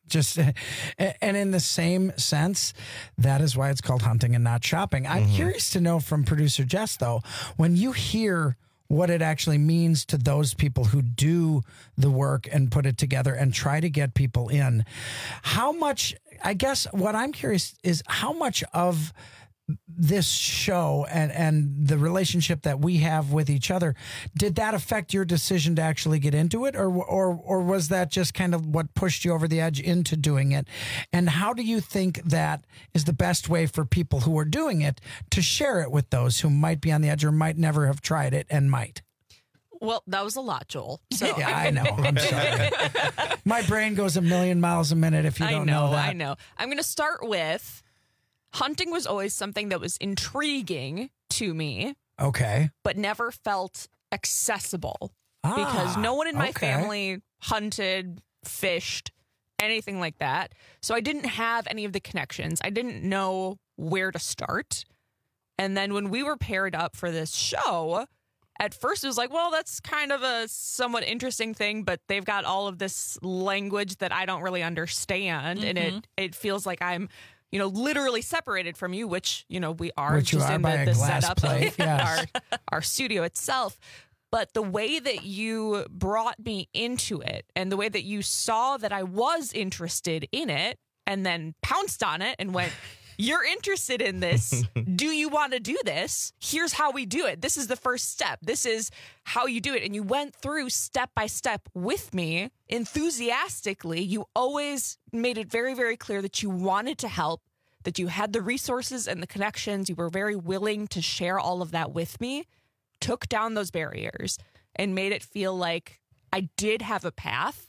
And in the same sense, that is why it's called hunting and not shopping. I'm curious to know from producer Jess, though, when you hear what it actually means to those people who do the work and put it together and try to get people in, how much, I guess what I'm curious is how much of this show and the relationship that we have with each other, did that affect your decision to actually get into it, or was that just kind of what pushed you over the edge into doing it? And how do you think that is the best way for people who are doing it to share it with those who might be on the edge or might never have tried it and might? Well, that was a lot, Joel. So yeah, I know. I'm sorry. My brain goes a million miles a minute if you don't know that. I know. I'm going to start with hunting was always something that was intriguing to me. Okay. But never felt accessible because no one in my family hunted, fished, anything like that. So I didn't have any of the connections. I didn't know where to start. And then when we were paired up for this show, at first it was like, well, that's kind of a somewhat interesting thing, but they've got all of this language that I don't really understand. And it feels like I'm, literally separated from you, which, we are, which just are in by the a glass setup plate, of yes. our studio itself. But the way that you brought me into it and the way that you saw that I was interested in it and then pounced on it and went, you're interested in this. Do you want to do this? Here's how we do it. This is the first step. This is how you do it. And you went through step by step with me enthusiastically. You always made it very, very clear that you wanted to help, that you had the resources and the connections. You were very willing to share all of that with me, took down those barriers and made it feel like I did have a path.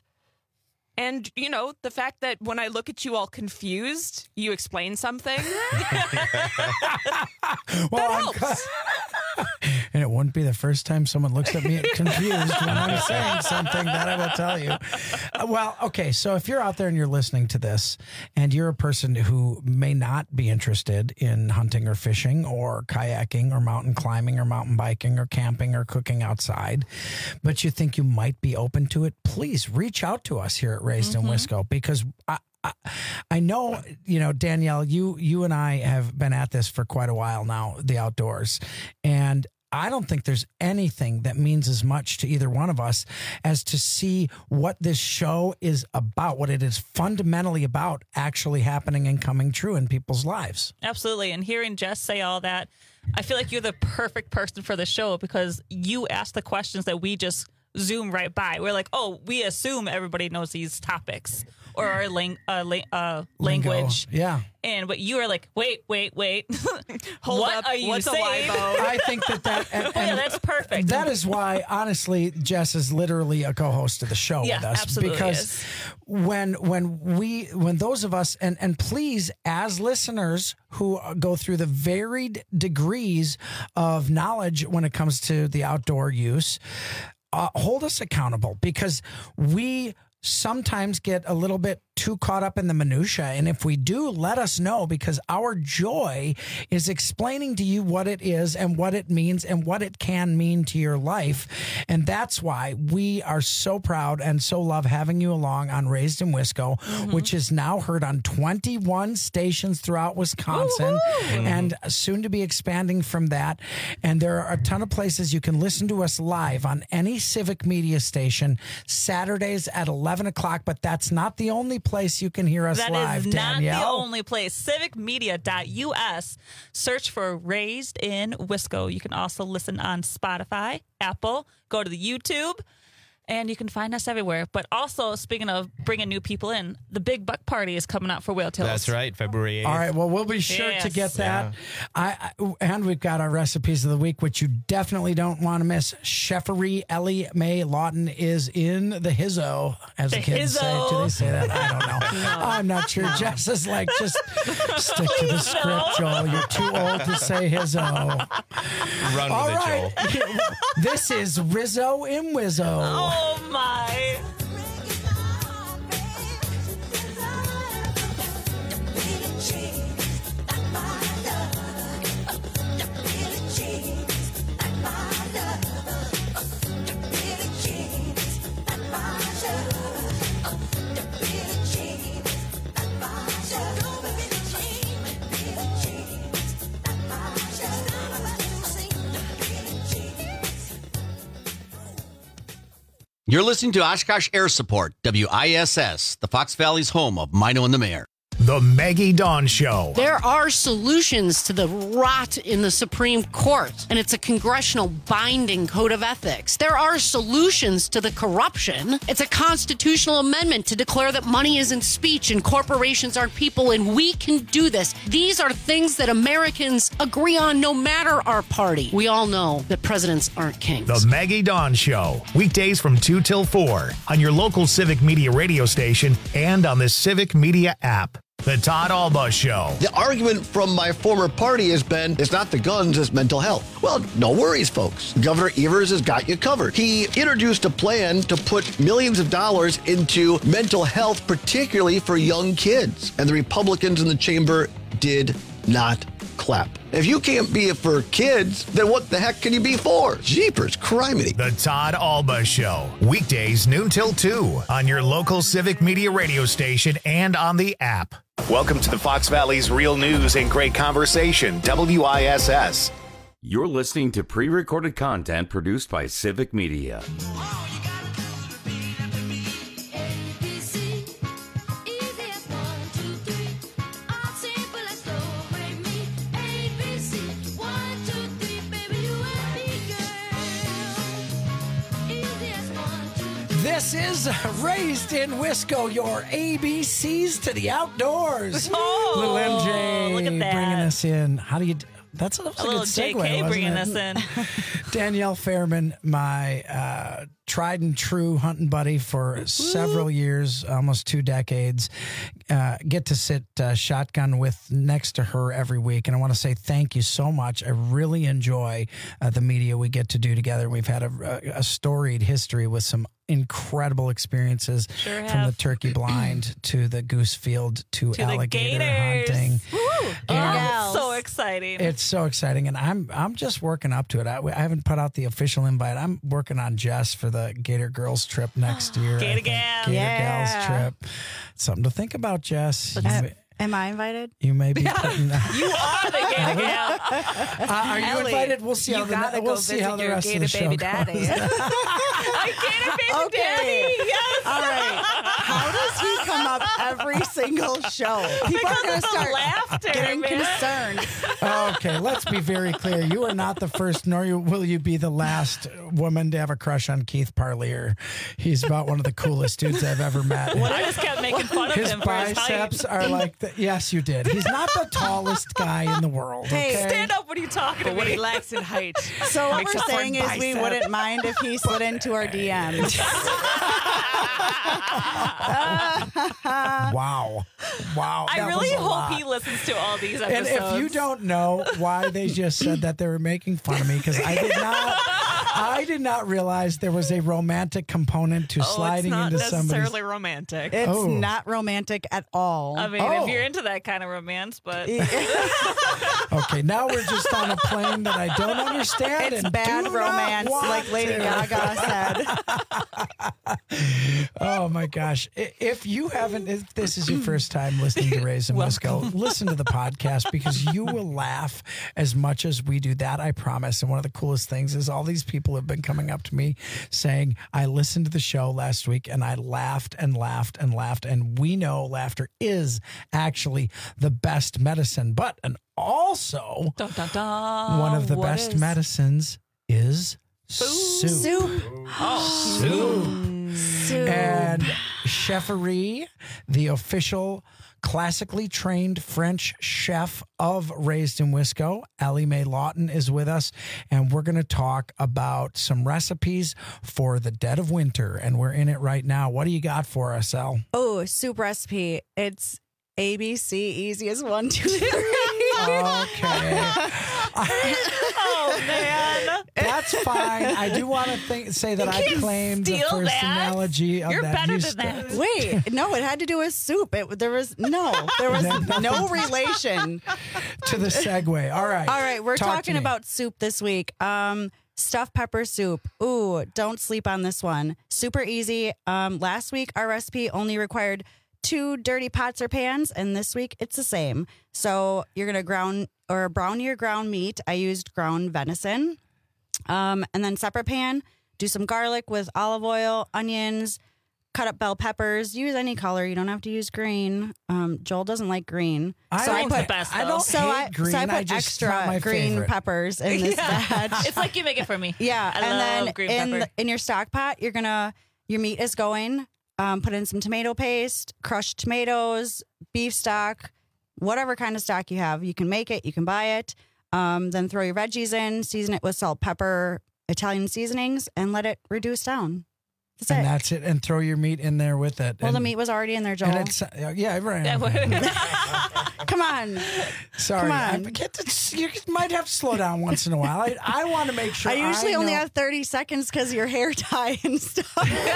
And, the fact that when I look at you all confused, you explain something. Well, and it wouldn't be the first time someone looks at me confused when I'm saying something, that I will tell you. Well, okay, so if you're out there and you're listening to this and you're a person who may not be interested in hunting or fishing or kayaking or mountain climbing or mountain biking or camping or cooking outside, but you think you might be open to it, please reach out to us here at Raised in Wisco, because I know, Danielle, you and I have been at this for quite a while now, the outdoors, and I don't think there's anything that means as much to either one of us as to see what this show is about, what it is fundamentally about actually happening and coming true in people's lives. Absolutely. And hearing Jess say all that, I feel like you're the perfect person for the show because you ask the questions that we just zoom right by. We're like, oh, we assume everybody knows these topics or our language. Yeah. But you are like, wait. Hold what up. Are you What's saying? a WIBO? I think that and that's perfect. That is why, honestly, Jess is literally a co-host of the show with us. Absolutely because is. when those of us and please, as listeners who go through the varied degrees of knowledge when it comes to the outdoor use, hold us accountable, because we sometimes get a little bit too caught up in the minutia. And if we do, let us know, because our joy is explaining to you what it is and what it means and what it can mean to your life. And that's why we are so proud and so love having you along on Raised in Wisco, which is now heard on 21 stations throughout Wisconsin and soon to be expanding from that. And there are a ton of places you can listen to us live on any civic media station Saturdays at 11 o'clock, but that's not the only place you can hear us live, That is not Danielle. the only place. Civicmedia.us. Search for Raised in Wisco. You can also listen on Spotify, Apple, go to the YouTube, and you can find us everywhere. But also, speaking of bringing new people in, the Big Buck Party is coming up for Whale Tails. That's right, February 8th. All right, well, we'll be sure to get that. And we've got our recipes of the week, which you definitely don't want to miss. Chefery Ellie Mae Lawton is in the hizzo, as the kids say. Do they say that? I don't know. I'm not sure. Jess is like, just stick to the script, Joel. You're too old to say hizzo. Run All with right. it, Joel. This is Rizzo in Wizzo. Oh, my. You're listening to Oshkosh Air Support, WISS, the Fox Valley's home of Mino and the Mayor. The Maggie Dawn Show. There are solutions to the rot in the Supreme Court, and it's a congressional binding code of ethics. There are solutions to the corruption. It's a constitutional amendment to declare that money isn't speech and corporations aren't people, and we can do this. These are things that Americans agree on no matter our party. We all know that presidents aren't kings. The Maggie Dawn Show. Weekdays from 2 till 4 on your local Civic Media radio station and on the Civic Media app. The Todd Alba Show. The argument from my former party has been, it's not the guns, it's mental health. Well, no worries, folks. Governor Evers has got you covered. He introduced a plan to put millions of dollars into mental health, particularly for young kids. And the Republicans in the chamber did not clap. If you can't be for kids, then what the heck can you be for? Jeepers, criminy. The Todd Alba Show. Weekdays noon till 2 on your local Civic Media radio station and on the app. Welcome to the Fox Valley's real news and great conversation, WISS. You're listening to pre-recorded content produced by Civic Media. This is Raised in Wisco, your ABCs to the outdoors. Oh, little MJ, look at that. bringing us in. How do you? That was a little good segue, JK bringing wasn't it? us in. Danielle Fairman, my tried and true hunting buddy for several years, almost 2 decades, get to sit shotgun with next to her every week. And I want to say thank you so much. I really enjoy the media we get to do together. We've had a storied history with some incredible experiences from the turkey blind to the goose field to alligator hunting. Oh, so exciting. It's so exciting, and I'm just working up to it. I haven't put out the official invite. I'm working on Jess for the Gator Girls trip next year. Gator Gals. Gator Gals trip. Something to think about, Jess. Am I invited? You may be putting that. You are the Gator Gal. Are you Ellie, invited? We'll see how the rest of the show baby goes. daddy. I Gator baby daddy. Yes. All right. How does he come up every single show? People are going to start getting concerned. Okay, let's be very clear. You are not the first, nor will you be the last woman to have a crush on Keith Parlier. He's about one of the coolest dudes I've ever met. I just kept making fun of his him for his biceps height. are like, yes, you did. He's not the tallest guy in the world. Hey, okay? Stand up when you talking to me. What he lacks in height. So what Makes we're up for saying is we bicep. wouldn't mind if he slid into our DMs. Wow. I that really was a hope lot. he listens to all these And episodes. if you don't know why they just said that, they were making fun of me because I did not realize there was a romantic component to sliding it's not into somebody's. necessarily romantic. It's not romantic at all. I mean, if you're into that kind of romance, but Okay, now we're just on a plane that I don't understand. It's and bad do not romance, want like Lady to. Gaga said. Oh my gosh! If this is your first time listening to Raised in Wisco, listen to the podcast because you will laugh as much as we do. That I promise. And one of the coolest things is all these people have been coming up to me saying, "I listened to the show last week and I laughed and laughed and laughed." And we know laughter is actually the best medicine, but also one of the best medicines is soup. Soup. And Cheferie, the official classically trained French chef of Raised in Wisco, Ellie Mae Lawton is with us, and we're going to talk about some recipes for the dead of winter, and we're in it right now. What do you got for us, Elle? Oh, soup recipe. It's ABC, easiest 1, 2, 3. Okay. oh man, that's fine. I do want to say that I claimed the first analogy of You're that. better than that. Wait, no, it had to do with soup. There was no relation to the segue. All right, we're Talk talking to me. about soup this week. Stuffed pepper soup. Ooh, don't sleep on this one. Super easy. Last week our recipe only required 2 dirty pots or pans, and this week it's the same. So you're gonna brown your ground meat. I used ground venison. And then separate pan, do some garlic with olive oil, onions, cut up bell peppers. Use any color. You don't have to use green. Joel doesn't like green. I don't hate green. So I I put just not extra my green favorite. peppers in this batch. It's like you make it for me. Yeah, I and love then green pepper. in your stock pot, your meat is going. Put in some tomato paste, crushed tomatoes, beef stock, whatever kind of stock you have. You can make it. You can buy it. Then throw your veggies in, season it with salt, pepper, Italian seasonings, and let it reduce down. That's it. And throw your meat in there with it. Well, the meat was already in there, Joel. And it's, yeah, right. Come on. Sorry. Come on. You might have to slow down once in a while. I want to make sure. I usually only know. have 30 seconds because of your hair dye and stuff.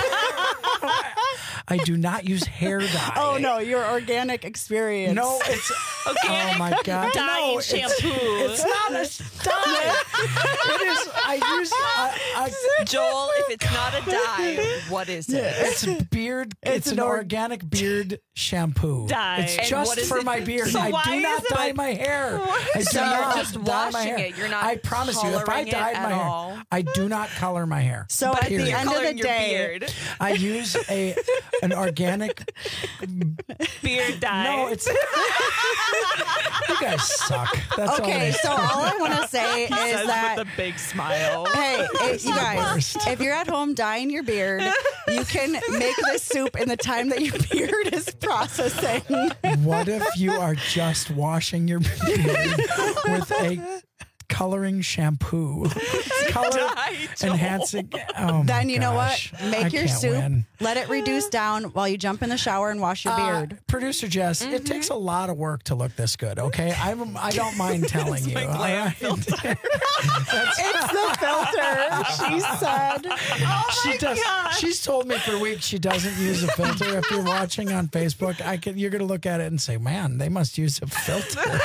I do not use hair dye. Oh, no, your organic experience. No, it's organic oh my God. dye No, shampoo. It's not a dye. It is. I use Joel, if it's not a dye, what is it? It's beard. It's an organic beard shampoo. Dye. It's And just what is for it? my beard. So I why do not is it dye like- my hair. I do So you're not just dye my washing hair. it. You're not I promise you, if I coloring it dyed at my all. hair, I do not color my hair. So at the Period. end of the Coloring your day, beard. I use an organic Beard dye. No, it's you guys suck. That's all it okay, is. so all I want to say He is says that with a big smile. hey, you guys, worst. if you're at home dyeing your beard, you can make this soup in the time that your beard is processing. What if you are just washing your beard with a coloring shampoo? Color enhancing. Oh my Then you know what? gosh. I Make your can't soup, win. let it reduce down while you jump in the shower and wash your beard. Producer Jess, it takes a lot of work to look this good. Okay, I don't mind telling you. all right? It's the filter, she said. She does. She's told me for weeks she doesn't use a filter. If you're watching on Facebook, you're going to look at it and say, "Man, they must use a filter."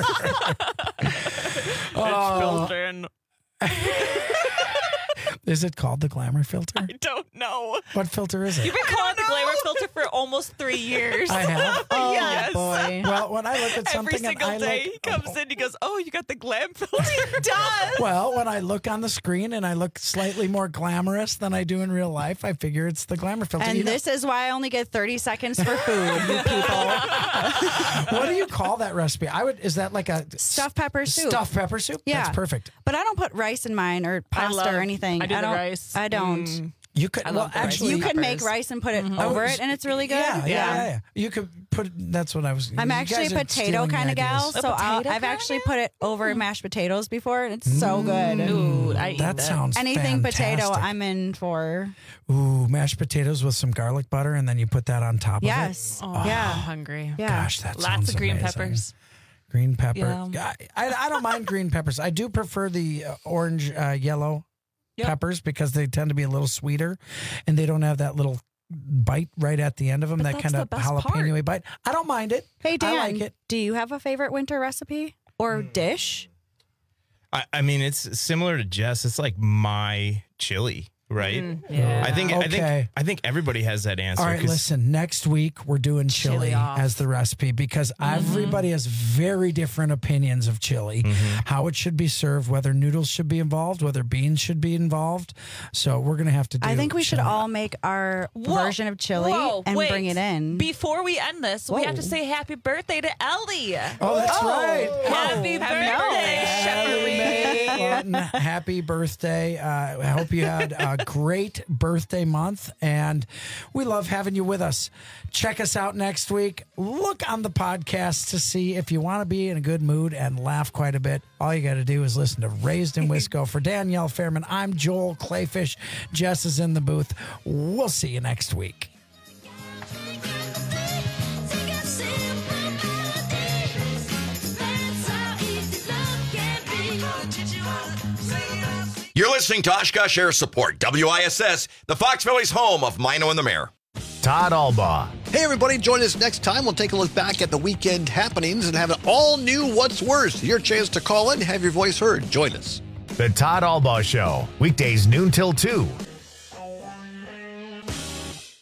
Filter. Is it called the glamour filter? I don't know. What filter is it? You've been calling it the glamour filter for almost 3 years. I have. Oh, Yes. boy. Well, when I look at something Every single and I day look, he comes in, he goes, "Oh, you got the glam filter." He does. well, when I look on the screen and I look slightly more glamorous than I do in real life, I figure it's the glamour filter. And You know- this is why I only get 30 seconds for food, you people. what do you call that recipe? Is that like a Stuffed pepper soup. Stuffed pepper soup? Yeah. That's perfect. But I don't put rice in mine or pasta or anything. I do the don't, rice. I don't. You could I love the rice. actually You could make peppers. rice and put it over it, and it's really good. Yeah. You could put. That's what I was. I'm you actually a guys are potato stealing kind of ideas. gal, so I've actually put it over mashed potatoes before, and it's so good. Ooh, I eat That sounds Anything potato, fantastic. I'm in for. Ooh, mashed potatoes with some garlic butter, and then you put that on top Yes. of it. Oh, Yeah. I'm hungry. Yeah. Gosh, that Lots sounds of green amazing. peppers. Green pepper. Yeah. I don't mind green peppers. I do prefer the orange, yellow peppers because they tend to be a little sweeter, and they don't have that little bite right at the end of them. That that's kind the of best jalapeno bite. I don't mind it. Hey, Dan, I like it. do you have a favorite winter recipe or dish? I mean, it's similar to Jess. It's like my chili, right? Yeah. I think everybody has that answer. All right, 'cause listen. Next week we're doing chili off. as the recipe because everybody has very different opinions of chili, how it should be served, whether noodles should be involved, whether beans should be involved. So we're gonna have to do. I think we should chili. all make our version of chili Whoa, and wait. bring it in. Before we end this, we have to Whoa. say happy birthday to Ellie. Oh, that's right. Happy birthday, Shepherdly. Happy birthday. I hope you had a great birthday month, and we love having you with us. Check us out next week. Look on the podcast to see if you want to be in a good mood and laugh quite a bit. All you got to do is listen to Raised in Wisco. For Danielle Fairman, I'm Joel Clayfish. Jess is in the booth. We'll see you next week. You're listening to Oshkosh Air Support, WISS, the Fox Valley's home of Mino and the Mayor. Todd Albaugh. Hey, everybody, join us next time. We'll take a look back at the weekend happenings and have an all-new What's Worse. Your chance to call in, have your voice heard. Join us. The Todd Albaugh Show, weekdays noon till 2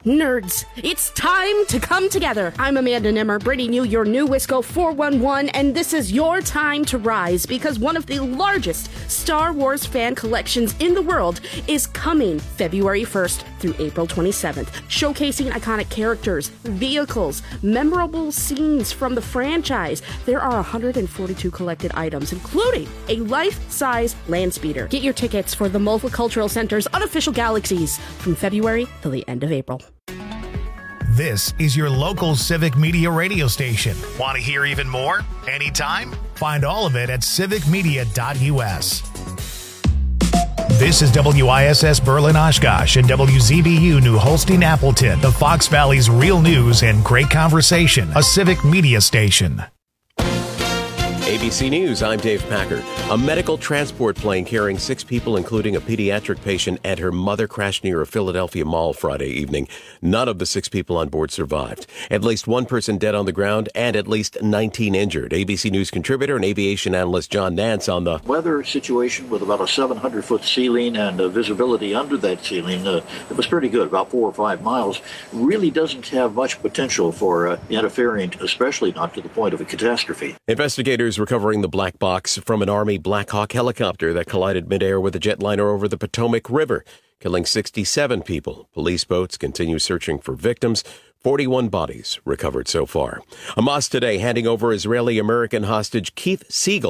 Nerds, it's time to come together. I'm Amanda Nimmer, bringing you your new Wisco 411, and this is your time to rise because one of the largest Star Wars fan collections in the world is coming February 1st through April 27th, showcasing iconic characters, vehicles, memorable scenes from the franchise. There are 142 collected items, including a life-size land speeder. Get your tickets for the Multicultural Center's unofficial galaxies from February till the end of April. This is your local Civic Media radio station. Want to hear even more? Anytime? Find all of it at civicmedia.us. This is WISS Berlin Oshkosh and WZBU New Holstein Appleton, the Fox Valley's real news and great conversation, a Civic Media station. ABC News, I'm Dave Packer. A medical transport plane carrying 6 people, including a pediatric patient and her mother, crashed near a Philadelphia mall Friday evening. None of the 6 people on board survived. At least 1 person dead on the ground and at least 19 injured. ABC News contributor and aviation analyst John Nance on the weather situation with about a 700-foot ceiling and visibility under that ceiling. It was pretty good, about 4 or 5 miles. Really doesn't have much potential for interfering, especially not to the point of a catastrophe. Investigators recovering the black box from an Army Black Hawk helicopter that collided midair with a jetliner over the Potomac River, killing 67 people. Police boats continue searching for victims. 41 bodies recovered so far. Hamas today handing over Israeli-American hostage Keith Siegel